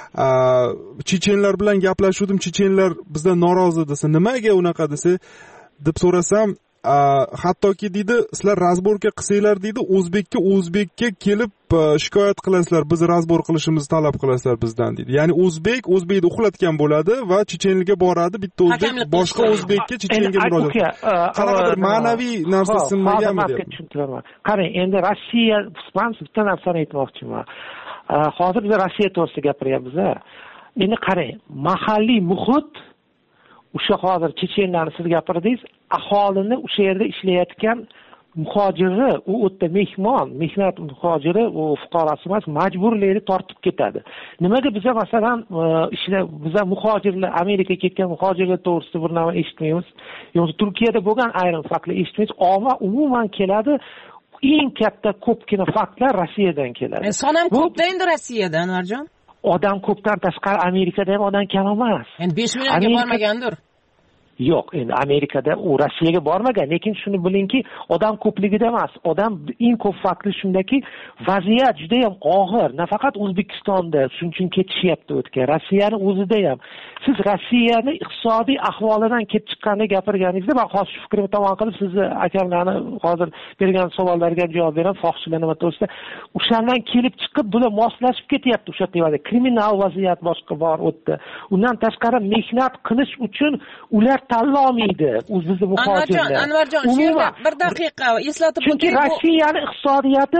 chechenlar bilan gaplashuvdim, chechenlar bizdan norozi desa, nimaga unaqa desa, deb so'rasam, hattoki deydi, sizlar razborka qilsanglar deydi, o'zbekka kelib shikoyat qilasizlar, biz razbor qilishimizni talab qilasizlar bizdan deydi. Ya'ni o'zbekni uxlatgan bo'ladi va chechenlarga boradi, bitta o'zbek boshqa o'zbekka chechenga murojaat. Qanaqadir ma'naviy narsa sinmaganmi deyapman. Qarang, endi Rossiya, men bitta narsani aytmoqchiman. Hozir biz Rossiya to'g'risida gapiryapmiz. Endi qarang, mahalliy muhit o'sha hozir chechenlarni siz gapirdingiz, aholini o'sha yerda ishlayotgan muhojiri, u o'tda mehnat muhojiri, u fuqarosi emas, majburlaydi tortib ketadi. Nimaga biza masalan biza muhojirlar, Amerikaga ketgan muhojirlar to'g'risida bir narsa eshitmaymiz? Yo'q, Turkiyada bo'lgan ayrim faktlar eshitmaymiz. Umuman keladi. Eng katta ko'pgina faktlar Rossiyadan keladi. Son ham ko'pda endi Rossiyada, Anvarjon. Odam ko'pdan tashqari Amerikada ham odam kam emas. Endi 5 millionga bormagandir. Yo'q, endi Amerikada u Rossiyaga bormagan, lekin shuni bilingki, odam ko'pligida emas. Odam eng ko'p fakti shundaki, vaziyat juda ham og'ir. Nafaqat O'zbekistonda shuning uchun ketishyapti o'tgan, Rossiyani o'zida ham. Siz Rossiyani iqtisodiy ahvolidan kelib chiqqanda gapirganingizda, men hozir shu fikrimni tomon qilib, sizni akamlarni hozir bergan savollarga javob beraman, fohishalar nima to'g'risida. O'shandan kelib chiqib, bular moslashib ketyapti o'sha tevada. Kriminal vaziyat boshqa bor o'tdi. Undan tashqari mehnat qilish uchun ular tanlamaydi o'zimizni muhojirlar. Anvarjon, shu yerda bir daqiqa eslatib o'taylik. Chunki Rossiyaning iqtisodiyoti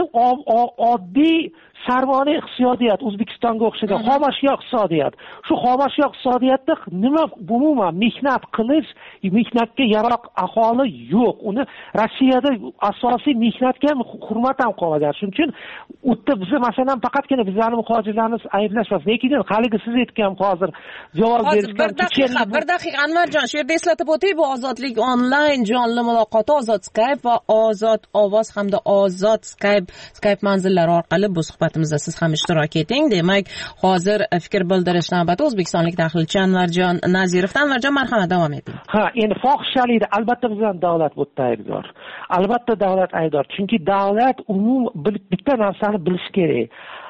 oddiy sarmoya iqtisodiyat, O'zbekistonga o'xshagan xomashyo iqtisodiyat. Shu xomashyo iqtisodiyatda nima umuman mehnat qilish, mehnatga yaroq aholi yo'q. Uni Rossiyada asosiy mehnatga hurmat ham qolgan. Shuning uchun o'tda biz masalan faqatgina bizlarni muhojirlarni ayblashmas. Lekin haligi siz aytgan hozir javob berishgan bir daqiqa Anvarjon, shu yerda eslatib o'tay, bu Ozodlik onlayn jonli muloqoti, Ozod Skype va Ozod ovoz hamda Ozod Skype manzillari orqali bu suhbatimizda siz ham ishtirok eting. Demak, hozir fikr bildirish navbati o'zbekistonlik tahlilchi Anvarjon Nazirovdan. Anvarjon, marhamat, davom eting. Endi fohishalikda albatta bizdan davlat bu yerda aybdor. Albatta davlat aybdor. Chunki davlat bitta narsani bilish kerak.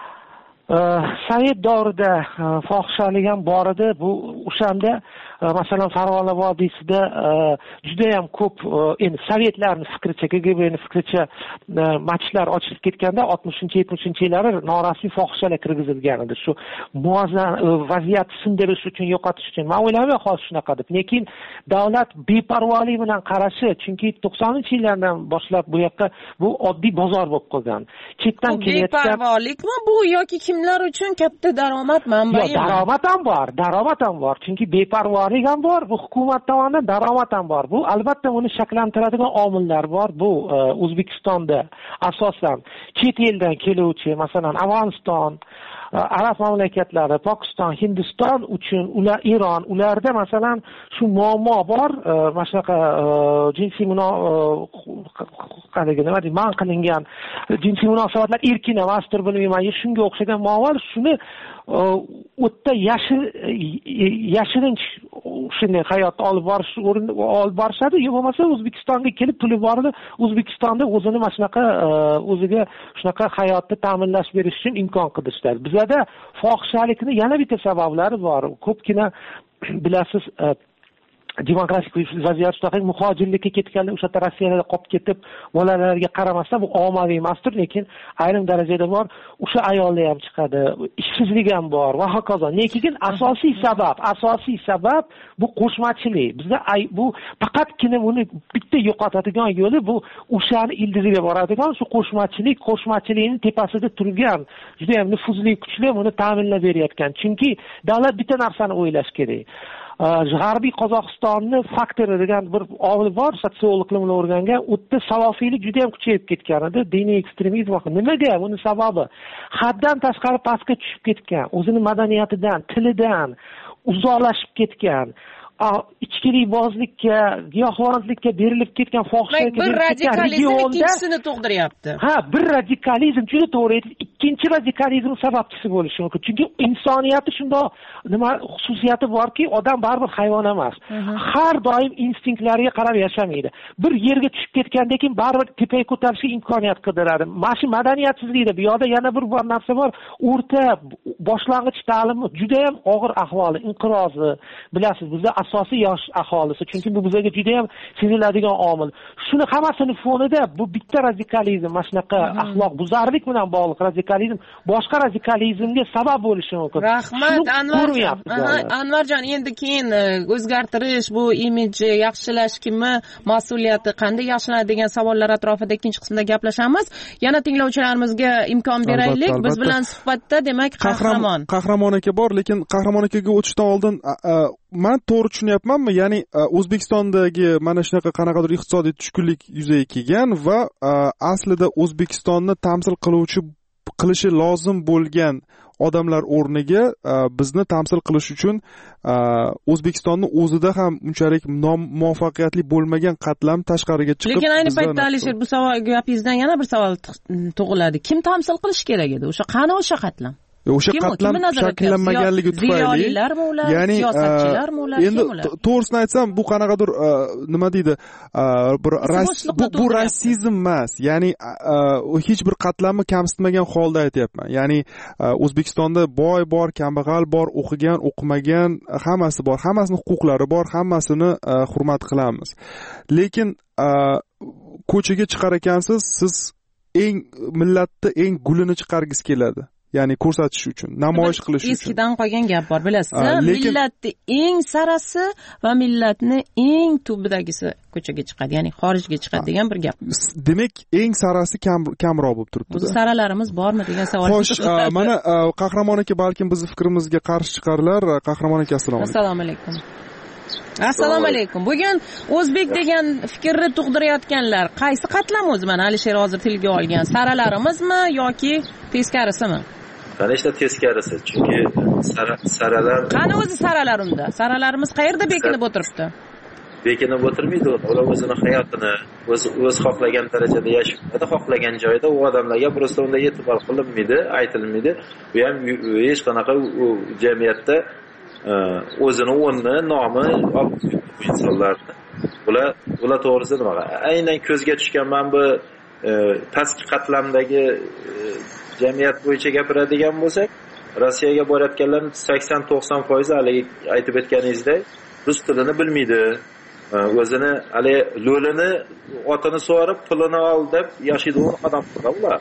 Sovet davrida fohishalik ham bor edi. Bu o'shanda masalan Farg'ona vodiysida juda ham ko'p endi sovetlarning fikricha, KGBning fikricha masjidlar ochilib ketganda 60-70-yillari norasmiy fohishalar kirgizilgan edi. Shu muvozanat vaziyat sindirish uchun, yo'qotish uchun. Men o'ylayman hozir shunaqa deb. Lekin davlat beparvolik bilan qarashi, chunki 90-yillardan boshlab bu yoqqa bu oddiy bozor bo'lib qolgan. Chetdan kelayotgan beparvolikmi bu yoki kimlar uchun katta daromad manbai? Daromad ham bor. Chunki beparvo ham bor, bu hukumat tomonidan daromad ham bor. Bu albatta uni shakllantiradigan omillar bor. Bu O'zbekistonda asosan chet eldan keluvchi, masalan Afg'oniston, arab mamlakatlari, Pokiston, Hindiston uchun ular Eron, ularda masalan shu muammo bor. Mana shunaqa jinsiy man qilingan jinsiy munosabatlar erkin emasdir, bilmayman, shunga o'xshagan muammolar. Shuni o'tda yashirinch shunday hayot olib borishadi, yo bo'lmasa O'zbekistonga kelib puli borida O'zbekistonda o'zini mana shunaqa o'ziga shunaqa hayotni ta'minlash berish uchun imkon qidirishadi. Bizda fohishalikni yana bitta sabablari bor. Ko'pgina bilasiz, demokratik vaziyat shunaqa, muhojirlikka ketganlar o'sha yerda Rossiyada qolib ketib, bolalarga qaramasdan bu ommaviy emasdir, lekin ayrim darajada bor. O'sha ayollar ham chiqadi, ishsizlik ham bor va hokazo. Lekin asosiy sabab bu qo'shmachilik. Bizda bu faqatgina uni bitta yo'qotadigan yo'li bu o'shani ildiziga boradigan shu qo'shmachilikning tepasida turgan juda ham nufuzli kuchlar buni ta'minlab berayotgan. Chunki davlat bitta narsani o'ylash kerak. G'arbiy Qozog'istonni faktori degan bir omil bor, sotsiologlar bilan o'rgangan. O'tda salofiylik juda ham kuchayib ketgan edi, diniy ekstremizm. Nimaga? Buni sababi haddan tashqari pastga tushib ketgan, o'zini madaniyatidan, tilidan uzoqlashib ketgan, ichkilibozlikka, giyohvandlikka berilib ketgan, fohishalikka bir radikalizm ikkinchisini tug'diryapti. Bir radikalizm juda to'g'ri aytdingiz. Ikkinchi radikalizm sababchisi bo'lishi mumkin. Chunki insoniyatda shunday nima xususiyati borki, odam baribir hayvon emas. Har doim instinktlarga qarab yashamaydi. Bir yerga tushib ketgandan keyin baribir tepaga ko'tarishga imkoniyat qidiradi. Mana shu madaniyatsizlikda bu yoqda yana bir narsa bor. O'rta boshlang'ich ta'lim juda ham og'ir ahvoli, inqirozi. Bilasiz, bizda asosiy yosh aholisi, chunki bu bizga juda ham seziladigan omil. Shuni hammasini fonida bu bitta radikalizm, mana shunaqa axloq buzarlik bilan bog'liq radikalizm boshqa radikalizmga sabab bo'lishi mumkin. Rahmat Anvarjon, endi keyin o'zgartirish, bu imijni yaxshilash kimni mas'uliyati, qanday yaxshilanadi degan savollar atrofida ikkinchi qismda gaplashamiz. Yana tinglovchilarimizga imkon beraylik. Biz bilan suhbatda demak Qahramon aka bor, lekin Qahramon akaga o'tishdan oldin men to'g'ri tushunyapmanmi? Ya'ni O'zbekistondagi mana shunaqa qanaqadir iqtisodiy tushkunlik yuzaga kelgan va aslida O'zbekistonni tamsil qilishi lozim bo'lgan odamlar o'rniga bizni tamsil qilish uchun O'zbekistonni o'zida ham unchalik muvaffaqiyatli bo'lmagan qatlam tashqariga chiqib. Lekin ayni paytda Alisher, bu savol gapingizdan yana bir savol tug'iladi. Kim tamsil qilish kerak edi? Qani o'sha qatlam? O'sha qatlam shakllanmaganligi tufayli, ya'ni siyosatchilarmi ular, endi to'g'risini aytsam, bu qanaqadir nima deydi, bu rasizm emas, ya'ni hech bir qatlamni kamsitmagan holda aytyapman. Ya'ni O'zbekistonda boy bor, kambag'al bor, o'qigan, o'qimagan, hammasi bor, hammasini huquqlari bor, hammasini hurmat qilamiz. Lekin ko'chaga chiqar ekansiz, siz millatni eng gulini chiqargis keladi. Ya'ni ko'rsatish uchun, namoyish qilish uchun. Eskidan qolgan gap bor, bilasizmi? Millatni eng sarasi va millatni eng tubidagisi ko'chaga chiqadi, ya'ni xorijga chiqadi degan bir gap. Demak, eng sarasi kamroq bo'lib turibdi. O'zi saralarimiz bormi degan savol. Xo'sh, mana Qahramon aka balkim bizning fikrimizga qarshi chiqarlar. Qahramon aka, assalomu alaykum. Assalomu alaykum. Bugun o'zbek degan fikrni tug'dirayotganlar qaysi qatlam o'zi? Mana Alisher hozir tilga olgan saralarimizmi yoki teskarisimi? Qanday teskarisi? Chunki saralar qani o'zi saralar unda? Saralarimiz qayerda bekinib o'tiribdi? Bekinib o'tirmaydi. Ular o'zini hayotini o'z xohlagan darajada yashaydi, xohlagan joyda u odamlarga просто unda e'tibor qilinmaydi, aytilmaydi. Bu ham hech qanaqa jamiyatda o'zini o'rni, nomi olib insonlarni. Ular to'g'risida nima? Aynan ko'zga tushgan men bu pastki qatlamdagi jamiyat bo'yicha gapiradigan bo'lsak, Rossiyaga borayotganlarning 80-90% haligi aytib o'tganingizdek rus tilini bilmaydi. O'zini hali lo'lini otini sug'orib, pulini ol deb yashaydigan odamlar ular.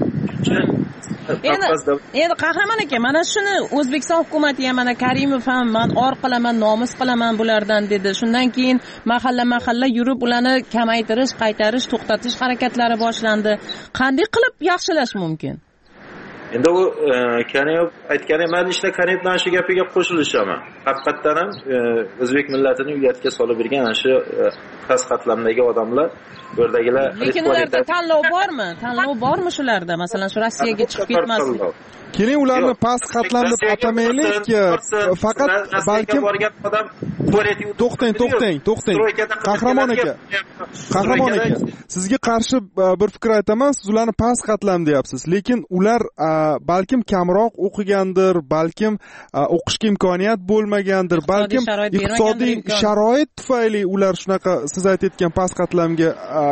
Endi Qahramon aka, mana shuni O'zbekiston hukumati ham, mana Karimov ham men or qilaman, nomus qilaman bulardan dedi. Shundan keyin mahalla yurib ularni kamaytirish, qaytarish, to'xtatish harakatlari boshlandi. Qanday qilib yaxshilash mumkin? Endi u Karimov aytgani, men ishda Karimdan shu gapiga qo'shilishaman. Haqiqatan ham o'zbek millatini uyatga solib bergan shu past qatlamdagi odamlar, burdagilar. Lekin ularda tanlov bormi? Tanlov bormi shularda? Masalan, shu Rossiyaga chiqib ketmaslik. Keling ularni past qatlam deb atamaylik, faqat balkim to'xtang. Qahramon aka, sizga qarshi bir fikr aytaman. Siz ularni past qatlam deyapsiz, lekin ular balkim kamroq o'qigandir, balkim o'qishga imkoniyat bo'lmagandir, balkim iqtisodiy sharoit tufayli ular shunaqa siz aytayotgan past qatlamga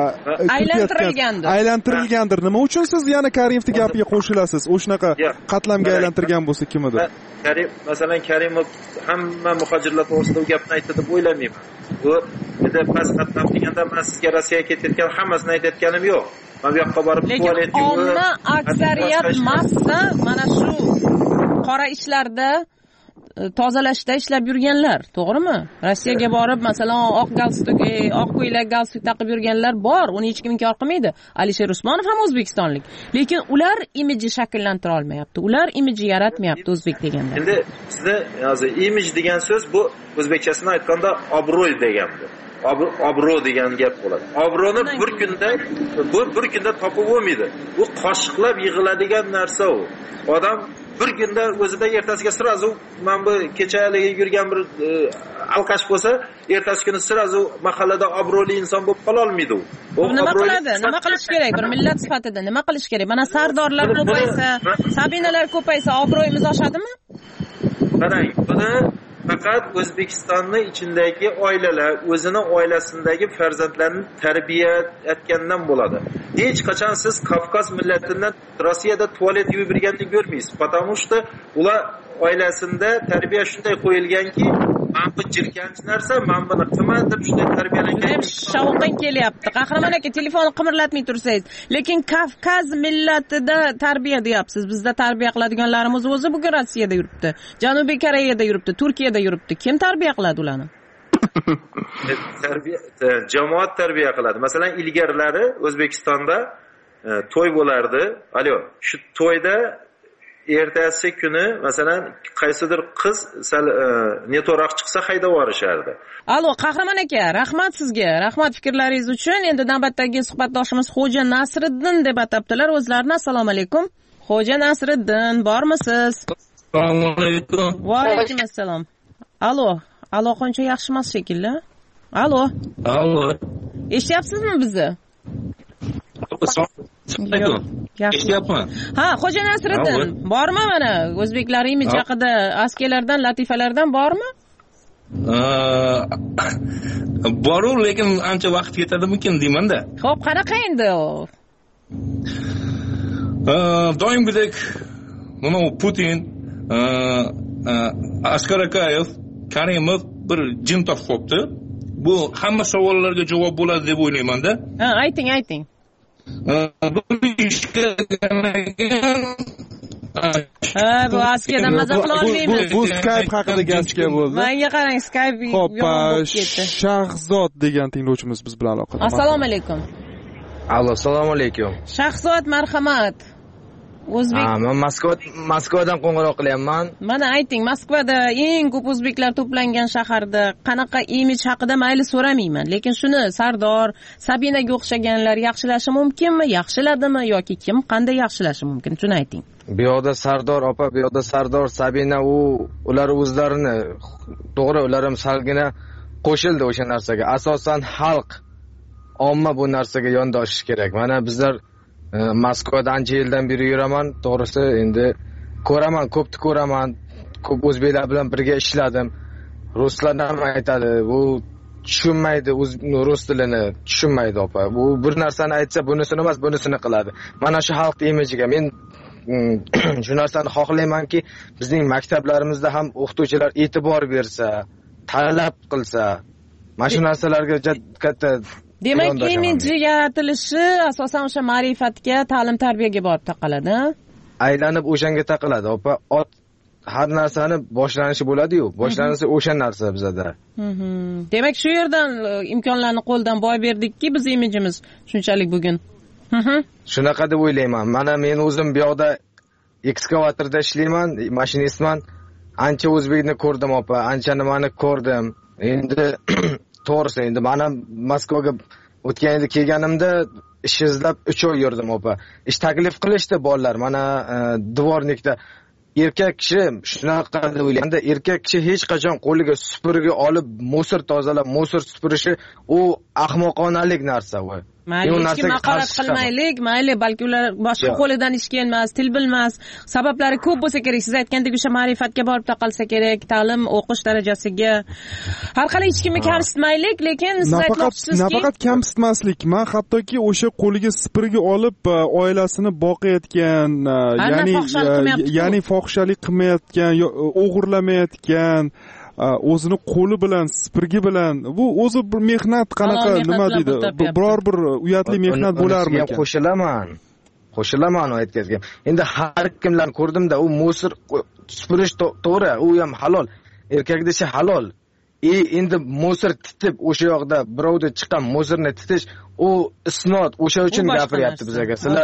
aylantirilgandir. Nima uchun siz yana Karimovning gapiga qo'shilasiz? O'shunaqa qatlamga aylantirgan bo'lsa kim edi? Masalan, Karimov hamma muhojirlar to'g'risida u gapni aytdi deb o'ylamayman. Bu juda past qatlam deganda men sizga Rossiyaga ketayotgan hammasini aytayotganim yo'q. Men bu yoqqa borib lekin omma aksariyat massa mana shu qora ishlarda tozalashda ishlab yurganlar, to'g'rimi? Rossiyaga borib, masalan, oq galstuk, oq ko'ylak galstuk taqib yurganlar bor. Uni hech kim inkor qilmaydi. Alisher Usmonov ham o'zbekistonlik. Lekin ular imijni shakllantira olmayapti. Ular imijni yaratmayapti o'zbek deganda. Endi sizda hozir imij degan so'z bu o'zbekchasini aytganda obro'y degan bu. Obro' degan gap bo'ladi. Obroni bir kunda topib bo'lmaydi. Bu qoshiqlab yig'iladigan narsa u. Odam bir kunda o'zida ertasiga sirazu men bu kechalik yurgan bir alqash bo'lsa, ertasi kuni sirazu mahallada obro'li inson bo'lib qola olmaydi u. Nima qiladi? Nima qilish kerak? Bir millat sifatida nima qilish kerak? Mana sardorlar ko'paysa, sabinalar ko'paysa obro'yimiz oshadimi? Qarang, buni faqat O'zbekistonning ichidagi oilalar o'zini oilasindagi farzandlarini tarbiyalayotgandan bo'ladi. Hech qachon siz Kavkaz millatidan Rossiyada tualet yuvib yurganini ko'rmaysiz. Потому что ular oilasida tarbiya shunday qo'yilganki, mana bu jirkanch narsa, men buni qilman deb shunday tarbiyalangan. Shovqin kelyapti. Qahramon aka, telefonni qimirlatmay tursangiz. Lekin Kavkaz millatida tarbiya deyapsiz. Bizda tarbiya qiladiganlarimiz o'zi bugun Rossiyada yuribdi. Janubiy Koreyada yuribdi, Turkiyada yuribdi. Kim tarbiya qiladi ularni? Jamoat tarbiya qiladi. Masalan, ilgarilari O'zbekistonda to'y bo'lardi. Shu to'yda ertasi kuni masalan qaysidir qiz neto'roq chiqsa haydab yuborishardi. Qahramon aka, rahmat sizga. Rahmat fikrlaringiz uchun. Endi navbatdagi suhbatdoshimiz Xo'ja Nasriddin deb atabdilar o'zlarini. Assalomu alaykum. Xo'ja Nasriddin, bormisiz? Assalomu alaykum. Va alaykum assalom. Aloqancha yaxshi emas shekilli. Alo. Eshityapsizmi bizni? Eshityapman. Ha, Xo'ja Nasriddin, bormi mana o'zbeklar imij haqida askarlardan, latifalardan bormi? Boru, lekin ancha vaqt ketadimikin deymanda. Xo'p, qanaqa endi u? Doimgidek mana Putin, Askar Akayev, Karimov bir jin topib qopti. Bu hamma savollarga javob bo'ladi deb o'ylayman-da. Ha, ayting. Bu askerdan maza qila olmaymiz. Bu Skype haqida gapga bo'ldi. Menga qarang, Skype yomon bo'lib ketdi. Shahzod degan tinglovchimiz biz bilan aloqada. Assalomu alaykum. Assalomu alaykum. Shahzod, marhamat. O'zbek. Men Moskvadan qo'ng'iroq qilyapman. Mana ayting, Moskvada eng ko'p o'zbeklar to'plangan shaharda qanaqa imij haqida mayli so'ramayman, lekin shuni Sardor, Sabinaga o'xshaganlar yaxshilashi mumkinmi, yaxshiladimi yoki kim qanday yaxshilashi mumkin? Shuni ayting. Bu yoqda Sardor opa, bu yoqda Sardor, Sabina ular o'zlarini to'g'ri, ular ham salgina qo'shildi o'sha narsaga. Asosan xalq, omma bu narsaga yondoshishi kerak. Mana bizlar Moskvada ancha yildan beri yuraman, to'g'risi endi ko'raman, ko'pni ko'raman, ko'p o'zbeklar bilan birga ishladim. Ruslar ham aytadi, bu tushunmaydi, rus tilini tushunmaydi opa. Bu bir narsani aytsa bunisini emas, bunisini qiladi. Mana shu xalq imijiga men shu narsani xohlaymanki, bizning maktablarimizda ham o'qituvchilar e'tibor bersa, talab qilsa, mana shu narsalarga katta. Demak, imij yaratilishi asosan o'sha ma'rifatga, ta'lim-tarbiyaga borib taqaladi. Aylanib o'shanga taqaladi, opa. Har narsani boshlanishi bo'ladi-yu, boshlanishi o'sha narsa bizda. Demak, shu yerdan imkonlarni qo'ldan boy berdikki, biz imijimiz shunchalik bugun. Shunaqa deb o'ylayman. Mana men o'zim bu yoqda ekskavatorda ishlayman, mashinistman. Ancha o'zbekni ko'rdim, opa. Ancha nimani ko'rdim. Endi to'g'risi, endi men ham Moskvaga o'tgan yil kelganimda ish izlab 3 oy yurdim, opa. Ish taklif qilishdi bolalar. Mana dvornikda erkak kishi shunaqa deb o'ylayman-da, erkak kishi hech qachon qo'liga supurgi olib musor tozalab, musor supurishi u ahmoqonalik narsa u. Mayli, haqorat qilmaylik, mayli, balki ular boshqa qo'lidan ish kelmas, til bilmas, sabablari ko'p bo'lsa kerak. Siz aytgandek o'sha ma'rifatga borib taqalsa kerak, ta'lim, o'qish darajasiga. Har qalay hech kimni kamsitmaylik, lekin siz aytmoqchisizki, nafaqat kamsitmaslik, men hattoki o'sha qo'liga supurgi olib oilasini boqayotgan, ya'ni fohishalik qilmayotgan, o'g'irlamayotgan, o'zini qo'li bilan, supurgi bilan, bu o'zi bir mehnat, qanaqa nima deydi, biror bir uyatli mehnat bo'larmikan? Qo'shilaman aytgan. Endi har kimlarni ko'rdimda, u musor supurish to'g'ri, u ham halol. Erkakda ishi halol. Endi musor titib o'sha yoqda birovda chiqqan musorni titish, u isnot, o'sha uchun gapiryapti bizga. Sizlar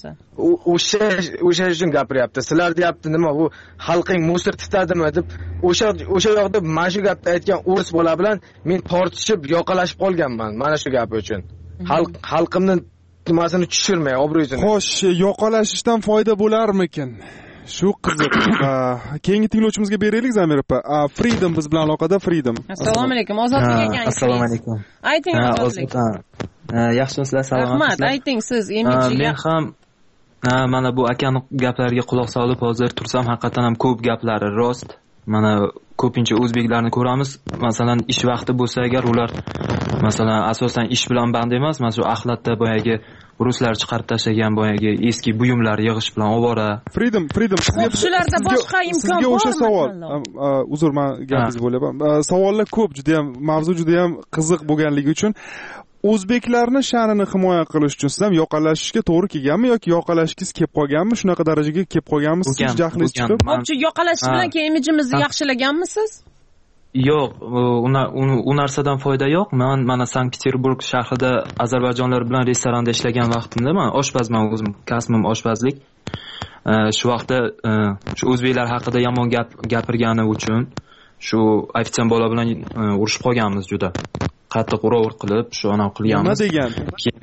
o'sha uchun gapiryapti. Sizlar deyapti, nima bu xalqing musor titadimi deb o'sha yoqda mana shu gapni aytgan o'ris bola bilan men tortishib, yoqalashib qolganman mana shu gap uchun. Xalqimning nimasini tushirmay, obro'yini. Xo'sh, yoqalashishdan foyda bo'larmikin? Shu qiziq. Keyingi tinglovchimizga beraylik, Zamir opa. Freedom biz bilan aloqada. Freedom. Assalomu alaykum. Ozodbek aka. Assalomu alaykum. Ayting, Ozodbek. Yaxshimisizlar, salomatsizlar? Rahmat, ayting siz imijiga. Men ham mana bu akani gaplariga quloq solib hozir tursam, haqiqatan ham ko'p gaplari rost. Mana ko'pincha o'zbeklarni ko'ramiz. Masalan, ish vaqti bo'lsa agar ular masalan asosan ish bilan band emas, mana shu axlatda boyagi ruslar chiqarib tashlagan boyagi eski buyumlar yig'ish bilan ovora. Freedom shularda boshqa imkon sizga bor. o'sha savol uzr men gapingizni bo'lyapman. Savollar ko'p, juda ham mavzu juda ham qiziq bo'lganligi uchun o'zbeklarni sha'nini himoya qilish uchun siz ham yoqalashishga to'g'ri kelganmi yoki yoqalashingiz kelib qolganmi, shunaqa darajaga kelib qolganmi, siz jahlingiz chiqib? Bo'pchi, yoqalash bilan keyin imijimizni yaxshilaganmisiz? Yo'q, u narsadan foyda yo'q. Men mana Sankt-Peterburg shahrida ozarbayjonlar bilan restoranda ishlagan vaqtimda men oshpazman, o'zim kasbim oshpazlik. Shu vaqtda shu o'zbeklar haqida yomon gapirgani uchun shu ofitsiant bola bilan urushib qolganmiz juda. Qattiq urov qilib, shu ana qilganmiz. Nima degan?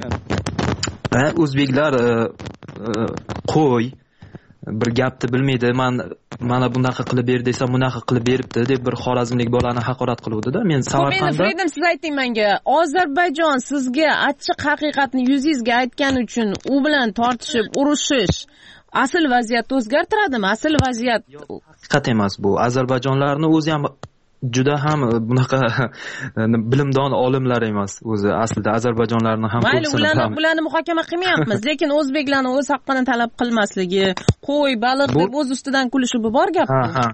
O'zbeklar qo'y bir gapni bilmaydi. Mana bunaqa qilib ber desam, bunaqa qilib beribdi deb bir xorazmlik bolani haqorat qiluvdi-da. Men Samarqandda Freedom, siz ayting menga, Ozarbayjon sizga achchiq haqiqatni yuzingizga aytgani uchun u bilan tortishib, urushish asl vaziyatni o'zgartiradimi? Asl vaziyat haqiqat emas bu. Ozarbayjonlarni o'zi ham juda ham bunaqa bilimdon olimlar emas o'zi. Aslida ozarbayjonlarni ham ko'psini ularni muhokama qilmayapmiz, lekin o'zbeklarni o'z haqqini talab qilmasligi, qo'y, baliq deb o'z ustidan kulishi bu bor gap.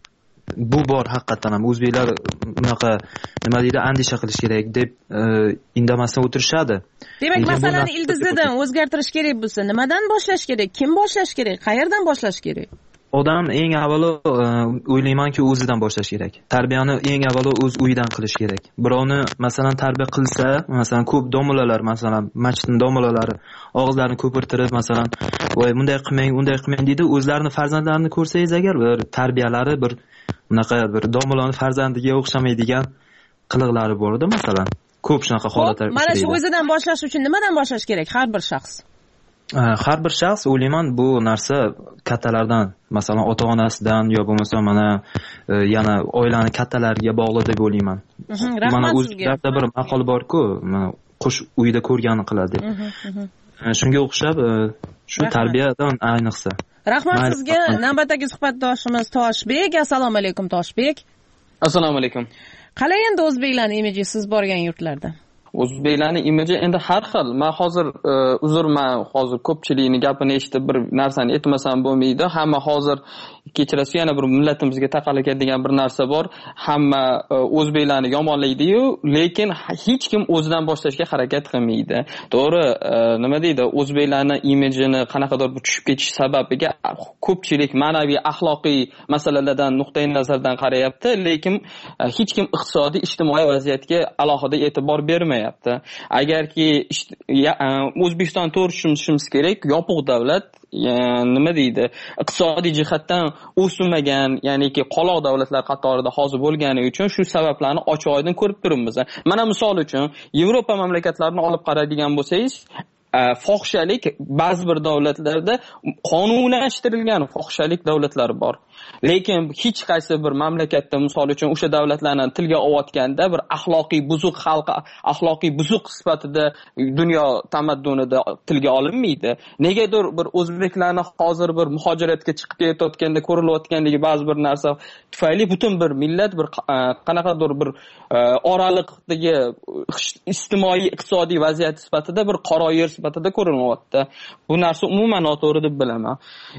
Bu bor haqiqatan ham. O'zbeklar bunaqa nima deydi, andisha qilish kerak deb indamasdan o'tirishadi. Demak, masalani ildizidan o'zgartirish kerak bo'lsa, nimadan boshlash kerak? Kim boshlash kerak? Qayerdan boshlash kerak? Odam eng avvalo o'ylaymanki o'zidan boshlash kerak. Tarbiyani eng avvalo o'z uyidan qilish kerak. Birovni masalan tarbiya qilsa, masalan ko'p domlalar, masalan masjidning domlalari og'izlarini ko'pirtirib, masalan, "Voy, bunday qilmang, unday qilmang" deydi. O'zlarini farzandlarini ko'rsangiz agar bir tarbiyalari bir bunaqa bir domlaning farzandiga o'xshamaydigan qiliqlari bor-da, masalan. Ko'p shunaqa holatlar. Mana shu o'zidan boshlash uchun nimadan boshlash kerak har bir shaxs? Har bir shaxs o'ylayman bu narsa kattalardan, masalan ota-onasidan yo bo'lmasa mana yana oilani kattalariga bog'liq deb o'ylayman. Mana o'zlarda bir maqol bor-ku, mana qush uyda ko'rgani qiladi deb. Shunga o'xshab shu tarbiyadan ayniqsa. Rahmat sizga. Navbatdagi suhbatdoshimiz Toshbek. Assalomu alaykum Toshbek. Assalomu alaykum. Qalay endi o'zbeklarning imiji siz borgan yurtlarda? O'zbeklarning imiji endi har xil. Men hozir uzrman, hozir ko'pchilikning gapini eshitib bir narsani aytmasam bo'lmaydi. Hamma hozir kechirasiz, yana bir millatimizga taqalgan degan bir narsa bor. Hamma o'zbeklarni yomonlaydi-yu, lekin hech kim o'zidan boshlashga harakat qilmaydi. To'g'ri, nima deydi, o'zbeklarning imijini qanaqadir tushib ketish sababiga ko'pchilik ma'naviy, axloqiy masalalardan nuqtai nazardan qarayapti, lekin hech kim iqtisodiy, ijtimoiy vaziyatga alohida e'tibor bermayapti. Agarki O'zbekiston to'g'ri kerak, yopiq davlat, nima deydi, iqtisodiy jihatdan o'smagan, ya'niki qoloq davlatlar qatorida hozir bo'lgani uchun shu sabablarni ochiq-oydin ko'rib turibmiz. Mana misol uchun Yevropa mamlakatlarini olib qaraydigan bo'lsangiz, fohishalik ba'zi bir davlatlarda qonunlashtirilgan fohishalik davlatlari bor. Lekin hech qaysi bir mamlakatda misol uchun o'sha davlatlarni tilga olayotganda bir axloqiy buzuq xalq, axloqiy buzuq sifatida dunyo tamaddunida tilga olinmaydi. Negadir bir o'zbeklarni hozir bir muhojiratga chiqib ketayotganda ko'rilayotganligi ba'zi bir narsa tufayli butun bir millat bir qanaqadir bir oraliqdagi ijtimoiy iqtisodiy vaziyat sifatida bir qora yer sifatida ko'rinyapti. Bu narsa umuman noto'g'ri deb bilaman.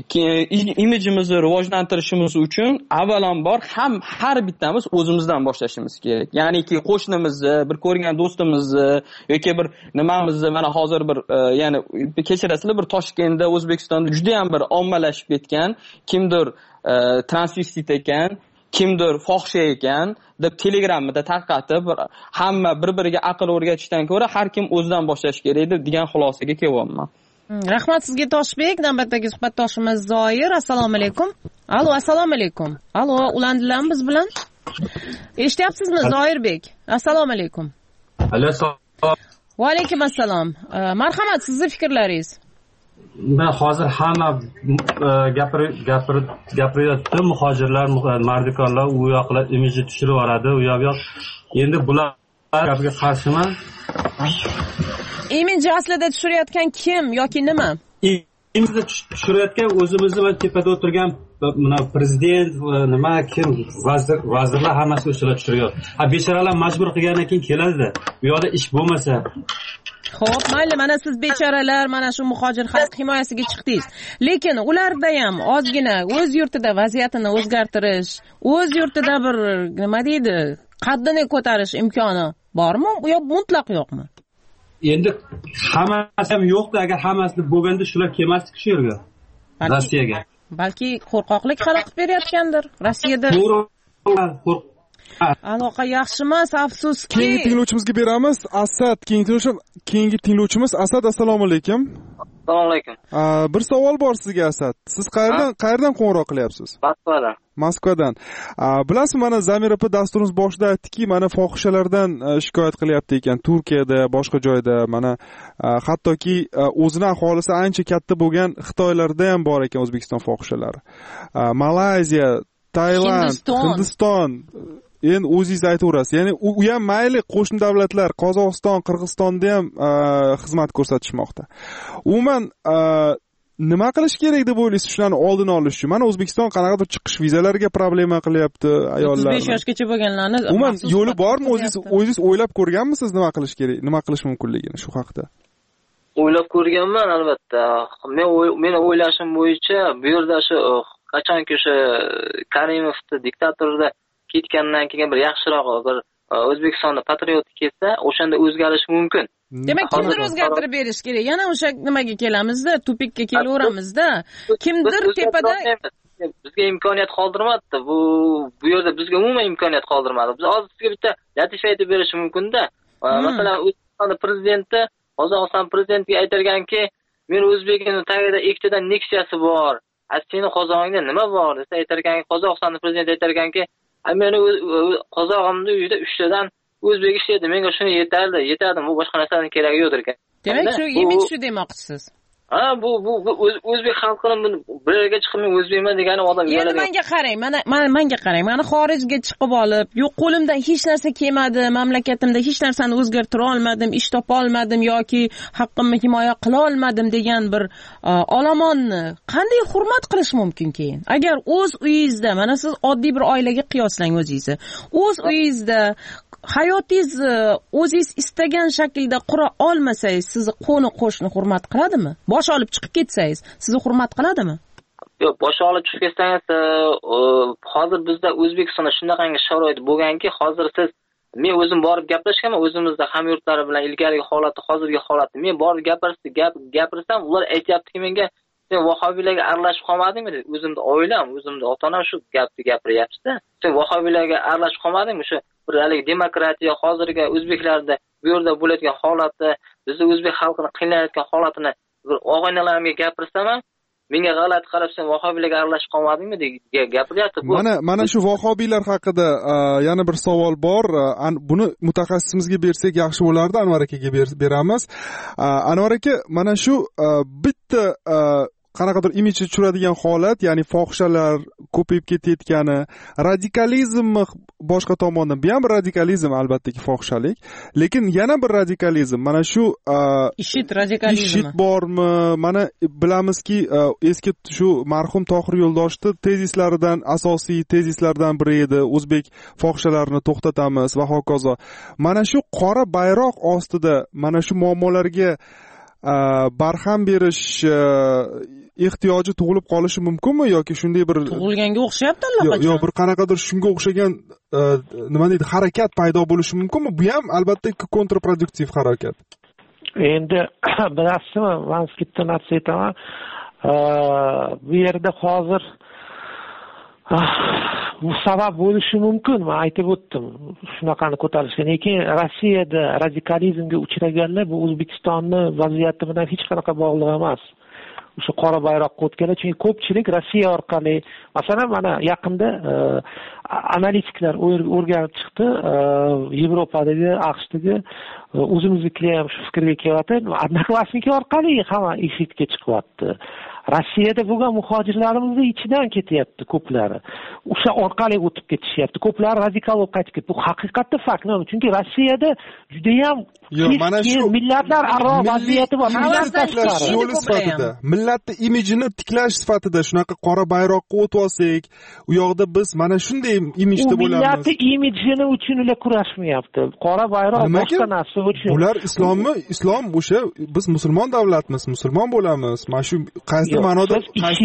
Imijimizni rivojlantirishimiz uchun avvalambor har bittamiz o'zimizdan boshlashimiz kerak. Ya'niki qo'shnimizni, bir ko'rgan do'stimizni yoki bir nimamizni, mana hozir bir ya'ni kechirasizlar, bir Toshkentda, O'zbekistonda juda ham bir ommalashib ketgan kimdir transvestit ekan, kimdir fohisha ekan deb Telegramda tarqatib, hamma bir-biriga aql o'rgatishdan ko'ra har kim o'zidan boshlash kerak degan xulosaga kelyapman. Rahmat sizga Toshbek. Navbatdagi suhbatdoshimiz Zoir. Assalomu alaykum. Allo, assalomu alaykum. Allo, ulandilarmi biz bilan? Eshityapsizmi Zoirbek? Assalomu alaykum. Va alaykum assalom. Marhamat, sizning fikrlaringiz. Men hozir hamma gapiryapti, muhojirlar, mardikorlar u yoqlar imijni tushirib yuboradi, u yoq. Endi bular gapiga qarshiman. Imijni aslida tushirayotgan kim yoki nima? Imijni tushirayotgan o'zimizni va tepada o'tirgan mana prezident nima kim vazirlar hammasi ushlab tushiryapti. Bechoralar majbur qilgandan keyin keladida. Bu yoqda ish bo'lmasa. Xo'p, mayli, mana siz bechoralar, mana shu muhojir xalq himoyasiga chiqdingiz. Lekin ularda ham ozgina o'z yurtida vaziyatini o'zgartirish, o'z yurtida bir nima deydi, qaddini ko'tarish imkoni bormi? Yo mutlaq yo'qmi? Endi hammasi ham yo'qdi. Agar hammasi bo'lganda shular kelmasdi shu yerga. Rossiyaga. Balki qo'rqoqlik xalaqit berayotgandir Rossiyada. Aloqa yaxshi emas, afsuski. Keyingi tinglovchimizga beramiz. Asad, keyingi tinglovchimiz Asad, assalomu alaykum. Assalomu alaykum. Bir savol bor sizga, Asad. Siz qayerdan qo'ng'iroq qilyapsiz? Moskvadan. Bilasizmi, mana Zamir opa dasturimiz boshida aytdiki, mana fohishalardan shikoyat qilyapti ekan Turkiyada, boshqa joyda, mana hattoki o'zini aholisi ancha katta bo'lgan Xitoylarda ham bor ekan O'zbekiston fohishalari. Malayziya, Tailand, Hindiston. Endi o'zingiz aytaverasiz. Ya'ni u ham mayli qo'shni davlatlar, Qozog'iston, Qirg'izistonda ham xizmat ko'rsatishmoqda. Umuman nima qilish kerak deb o'ylaysiz shularni oldini olish uchun? Mana O'zbekiston qanaqadir chiqish vizalariga problema qilyapti ayollar. 35 yoshgacha bo'lganlarni umuman yo'li bormi? O'zingiz o'ylab ko'rganmisiz nima qilish kerak, nima qilish mumkinligini shu haqda? O'ylab ko'rganman albatta. Men o'ylashim bo'yicha bu yerda shu qachonki o'sha Karimovni diktatorda ketgandan keyin bir yaxshiroq bir O'zbekistonda patriot kelsa, o'shanda o'zgarish mumkin. Demak, kimdir o'zgartirib berish kerak. Yana o'sha nimaga kelamizda, tupikka kelaveramizda. Kimdir tepada bizga imkoniyat qoldirmadi. Bu yerda bizga umuman imkoniyat qoldirmadi. Biz hozir sizga bitta latifa aytib berish mumkin-da. Masalan, O'zbekiston prezidenti Qozog'iston prezidentiga aytganki, men O'zbekiston tagida ikkitadan Nexia'si bor. Seni qozog'ingda nima bor desa aytganki, Qozog'iston prezidenti aytganki, meni qozog'imni uyida 3 tadan o'zbek ishlaydi. Menga shuni yetadi. Bu boshqa narsadan keragi yo'qdir ekan. Demak, shu imij shu demoqchisiz. Bu o'zbek xalqining bir yerga chiqib men o'zbekman degani odam yo'q. Endi menga qarang, menga qarang. Meni xorijga chiqib olib, yo'q qo'limdan hech narsa kelmadi, mamlakatimda hech narsani o'zgartira olmadim, ish topa olmadim yoki haqqimni himoya qila olmadim degan bir olomonni qanday hurmat qilish mumkin keyin? Agar o'z uyingizda, mana siz oddiy bir oilaga qiyoslang o'zingizni. O'z uyingizda hayotingiz o'zingiz istagan shaklda qura olmasangiz, sizni qo'ni-qo'shni hurmat qiladimi? Bosh olib chiqib ketsangiz, sizni hurmat qiladimi? Yo'q, bosh olib chiqib ketsangiz, hozir bizda O'zbekistonda shunaqangi sharoit bo'lganki, hozir siz men o'zim borib gaplashganman, o'zimizda hamyurtlari bilan ilgarigi holatni, hozirgi holatni men borib gapirsam, ular aytayaptiki menga, sen vahobiylarga aralashib qolmadingmi? O'zimda oilam, o'zimda ota-onam shu gapni gapiryapti-da. Sen vahobiylarga aralashib qolmadingmi? Shu bir hali demokratiya hozirgi o'zbeklarda bu yerda bo'layotgan holatni, bizni o'zbek xalqini qiynayotgan holatini bir og'aynilarimga gapirsam ham, menga g'alati qarab, sen vahobiylarga aralashib qolmadingmi deb gapiryapti. Mana shu vahobiylar haqida yana bir savol bor. Buni mutaxassisimizga bersak yaxshi bo'lardi. Anvar akaga beramiz. Anvar aka, mana shu bitta qanaqadir imijga tushiradigan holat, ya'ni fohishalar ko'payib ketayotgani, radikalizmni boshqa tomondan, bu ham bir radikalizm albattaki fohishalik, lekin yana bir radikalizm, mana shu IShID radikalizmi. IShID bormi? Mana bilamizki, eski shu marhum Tohir Yo'ldoshni tezislaridan, asosiy tezislardan biri edi, o'zbek fohishalarini to'xtatamiz va hokazo. Mana shu qora bayroq ostida mana shu muammolarga barham berish ehtiyoji tug'ilib qolishi mumkinmi yoki shunday bir tug'ilganga o'xshayapti allaqachon? Yo'q, bir qanaqadir shunga o'xshagan nima deydi, harakat paydo bo'lishi mumkinmi? Bu ham albatta kontraproduktiv harakat. Endi bilasizmi, men sizga bitta narsa aytaman. Bu yerda hozir bu sabab bo'lishi mumkin, men aytib o'tdim shunaqani ko'tarishga. Lekin Rossiyada radikalizmga uchraganlar bu O'zbekistonni vaziyati bilan hech qanaqa bog'liq emas. O'sha qora bayroqqa o'tganlar, chunki ko'pchilik Rossiya orqali, masalan, mana yaqinda analitiklar o'rganib chiqdi, Yevropadagi, AQShdagi o'zimiznikilar ham shu fikrga kelyapti. Odnoklassniki orqali hamma IShIDga chiqyapti. Rossiyada bo'lgan muhojirlarimizni ichidan ketyapti ko'plari. O'sha orqali o'tib ketishyapti. Ko'plari radikal bo'lib qaytib ketdi. Bu haqiqatda fakt. Chunki Rossiyada juda ham mana shu millatlar aro vaziyati bor. yo'li sifatida, millatning imijini tiklash sifatida shunaqa qora bayroqqa o'tib olsak, u yoqda biz mana shunday imijda bo'lamiz. Millatning imijini uchun ular kurashmayapti. Qora bayroq boshqa narsa uchun. Bular islommi? Islom o'sha biz musulmon davlatmiz, musulmon bo'lamiz. Mana shu qaysi ma'noda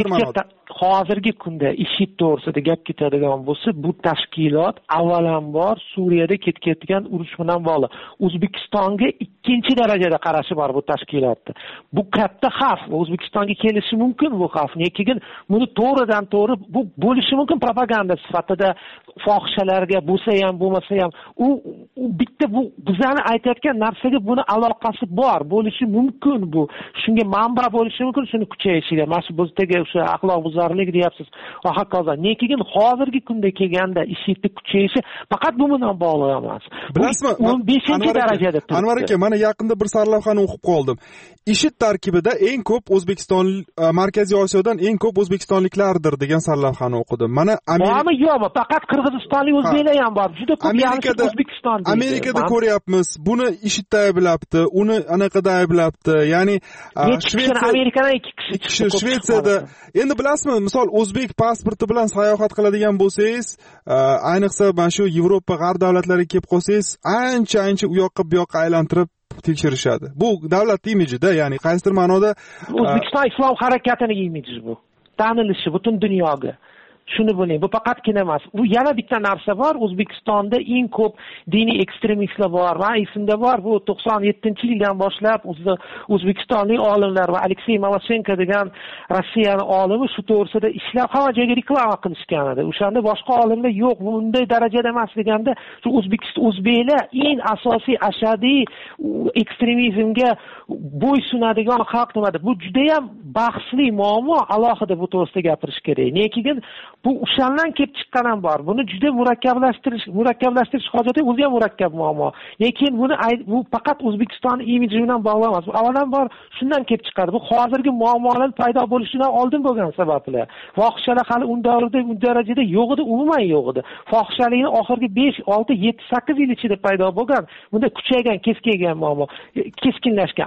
hozirgi kunda IShID to'g'risida gap ketadigan bo'lsa, bu tashkilot avvalambor Suriyada ketgan urush bilan bog'liq. O'zbekistonga ikkinchi darajada qarashi bor bu tashkilotda. Bu katta xavf. O'zbekistonga kelishi mumkin bu xavf. Lekin buni to'g'ridan to'g'ri bu bo'lishi mumkin propaganda sifatida fohishalarga bo'lsa ham, bo'lmasa ham u bitta bu bizlarni aytayotgan narsaga buni aloqasi bor, bo'lishi mumkin bu. Shunga manba bo'lishi mumkin, shuni kuchayishiga. Mana shu bizdagi o'sha axloq buzarlik deyapsiz. Va hokazo. Lekin hozirgi kunda kelganda IShID kuchayishi faqat bu bilan bog'liq emas. Bilasizmi? 15-darajada turibdi. Anvar aka, mana yaqinda bir sarlavhani o'qib qoldim. IShID tarkibida eng ko'p O'zbekiston, Markaziy Osiyodan eng ko'p o'zbekistonliklardir degan sarlavhani o'qidim. Mana Amerika yo'qmi? Faqat qirg'izistonlik o'zbeklar ham bor. Juda ko'p Amerikada O'zbekiston. Amerikada ko'ryapmiz. Buni IShIDda ayblabdi, uni anaqada ayblabdi. Ya'ni Amerikadan 2 kishi Shvetsiyada. Endi bilasizmi, misol o'zbek pasporti bilan sayohat qiladigan bo'lsangiz, ayniqsa mana shu Yevropa g'arb davlatlariga kelib qolsangiz, ancha u yoqqa bu yoqqa aylantirib tekshirishadi. Bu davlat imijida, ya'ni qaysidir ma'noda O'zbekiston islom harakatining imiji bu. Tanilishi butun dunyoga. Shuni biling, bu faqatgina emas. Bu yana bitta narsa bor. O'zbekistonda eng ko'p diniy ekstremistlar bor. Men esimda bor, bu 97-yildan boshlab o'zbekistonlik olimlar va Aleksey Maloshenko degan Rossiyaning olimi shu to'g'risida ishlab hamma joyga reklama qilishgan edi. O'shanda boshqa olimlar yo'q, bunday darajada emas deganda, shu o'zbeklar eng asosiy ashadiy ekstremizmga bo'ysunadigan xalq nimada? Bu juda ham bahsli muammo, alohida bu to'g'risida gapirish kerak. Lekin bu o'shandan kelib chiqqan ham bor. Buni juda murakkablashtirish hojati o'zi ham murakkab muammo. Lekin bu faqat O'zbekiston imiji bilan bog'liq emas. Bu avvalambor shundan kelib chiqadi. Bu hozirgi muammolar paydo bo'lishidan oldin bo'lgan sabablar. Fohishalar hali u darajada yo'q edi, umuman yo'q edi. Fohishalikni oxirgi 5, 6, 7, 8 yil ichida paydo bo'lgan, bunda kuchaygan, keskingan muammo, keskinlashgan.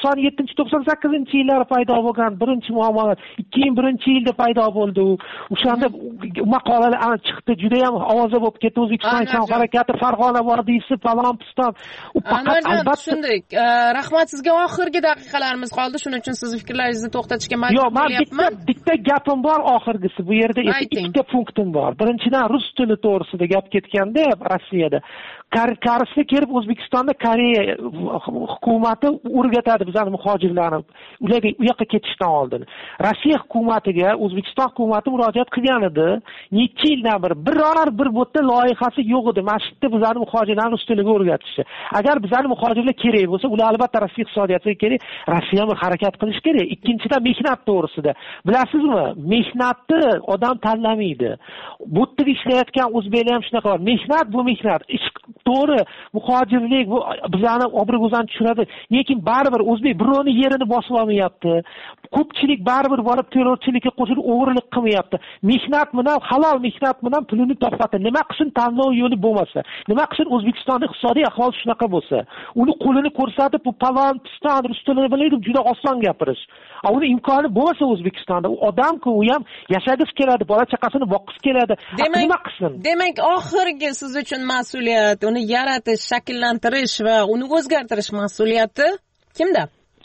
97-98-yillar paydo bo'lgan birinchi muammolar 2001-yilda paydo bo'ldi. O'shanda maqolalar chiqdi, juda ham ovoza bo'lib ketdi. O'zbekiston islom harakati, Farg'ona vodiysi, Palon-Piston. U faqat albatta tushundik. Rahmat sizga, oxirgi daqiqalarimiz qoldi. Shuning uchun siz fikrlaringizni to'xtatishga majbur bo'lyapman. Yo'q, men bitta gapim bor oxirgisi. Bu yerda ikkita punktim bor. Birinchidan rus tili to'g'risida gap ketganda Rossiyada Karsga kelib O'zbekistonda Koreya hukumati o'rgatadi bizlarni muhojirlarni ularga u yoqqa ketishdan oldin. Rossiya hukumatiga O'zbekiston hukumati murojaat qilgan edi. Necha yildan beri biror bir bo'tda loyihasi yo'q edi. Masjidda bizlarni muhojirlarni rus tiliga o'rgatishdi. Agar bizlarni muhojirlar kerak bo'lsa, ular albatta Rossiya iqtisodiyotiga kerak, Rossiya ham harakat qilish kerak. Ikkinchidan mehnat to'g'risida. Bilasizmi, mehnatni odam tanlamaydi. Bu yerda ishlayotgan o'zbeklar ham shunaqa bor. Mehnat bu mehnat. To'g'ri, muhojirlik bu bizlarni obro'imizni tushiradi. Lekin baribir o'zbek birovni yerini bosib olmayapti. Ko'pchilik baribir borib terrorchilikka qo'shilib o'g'irlik qilmayapti. Mehnat bilan, halol mehnat bilan pulini topadi. Nima qilsin tanlov yo'li bo'lmasa? Nima qilsin O'zbekistonda iqtisodiy ahvol shunaqa bo'lsa? Uni qo'lini ko'rsatib, bu Palon-Piston rus tilini biladi, juda oson gapirish. Uni imkoni bo'lmasa O'zbekistonda, u odam-ku, u ham yashagisi keladi, bola chaqasini boqqisi keladi. Nima qilsin? Demak, oxirgi siz uchun mas'uliyat, uni yaratish, shakllantirish va uni o'zgartirish mas'uliyati kimda?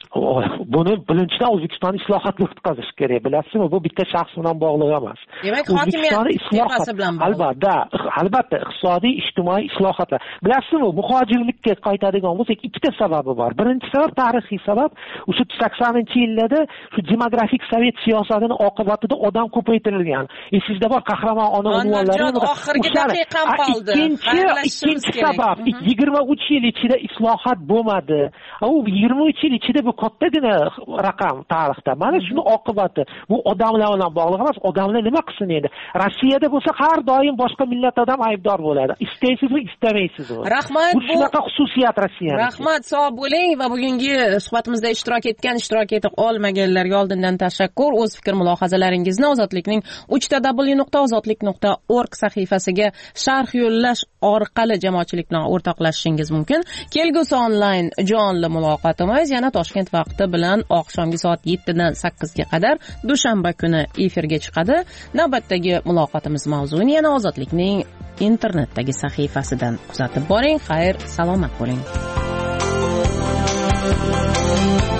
Buni birinchidan O'zbekiston islohotni o'tkazish kerak, bilasizmi? Bu bitta shaxs bilan bog'liq emas. Demak, hokimiyat islohoti bilan bog'liq. Albatta, iqtisodiy, ijtimoiy islohotlar. Bilasizmi, muhojirlikka qaytadigan bo'lsak, ikkita sababi bor. Birinchi sabab tarixiy sabab, o'sha 80-yillarda shu demografik sovet siyosatining oqibatida odam ko'paytirilgan. Esingizda bor, qahramon ona unvonlari. Oxirgi daqiqam qoldi. Ikkinchi sabab, 23 yil ichida islohot bo'lmadi. u 23 yil ichida bu kattagina raqam tarixda. Mana shuni oqibati. Bu odamlar bilan bog'liq emas. Odamlar nima qilsin endi? Rossiyada bo'lsa har doim boshqa millat odam aybdor bo'ladi. Istaysizmi, istamaysizmi? Rahmat. Bu shunaqa xususiyat Rossiyaning. Rahmat, sog' bo'ling va bugungi suhbatimizda ishtirok etib olmaganlarga oldindan tashakkur. O'z fikr mulohazalaringizni Ozodlikning w.ozodlik.org sahifasiga sharh yo'llash orqali jamoatchilik bilan o'rtoqlashishingiz mumkin. Kelgusi onlayn jonli muloqotimiz yana Toshkent vaqti bilan oqshomgi soat 7 dan 8 ga qadar dushanba kuni efirga chiqadi. Navbatdagi muloqotimiz mavzuni yana Ozodlikning internetdagi sahifasidan kuzatib boring. Xayr, salomat bo'ling.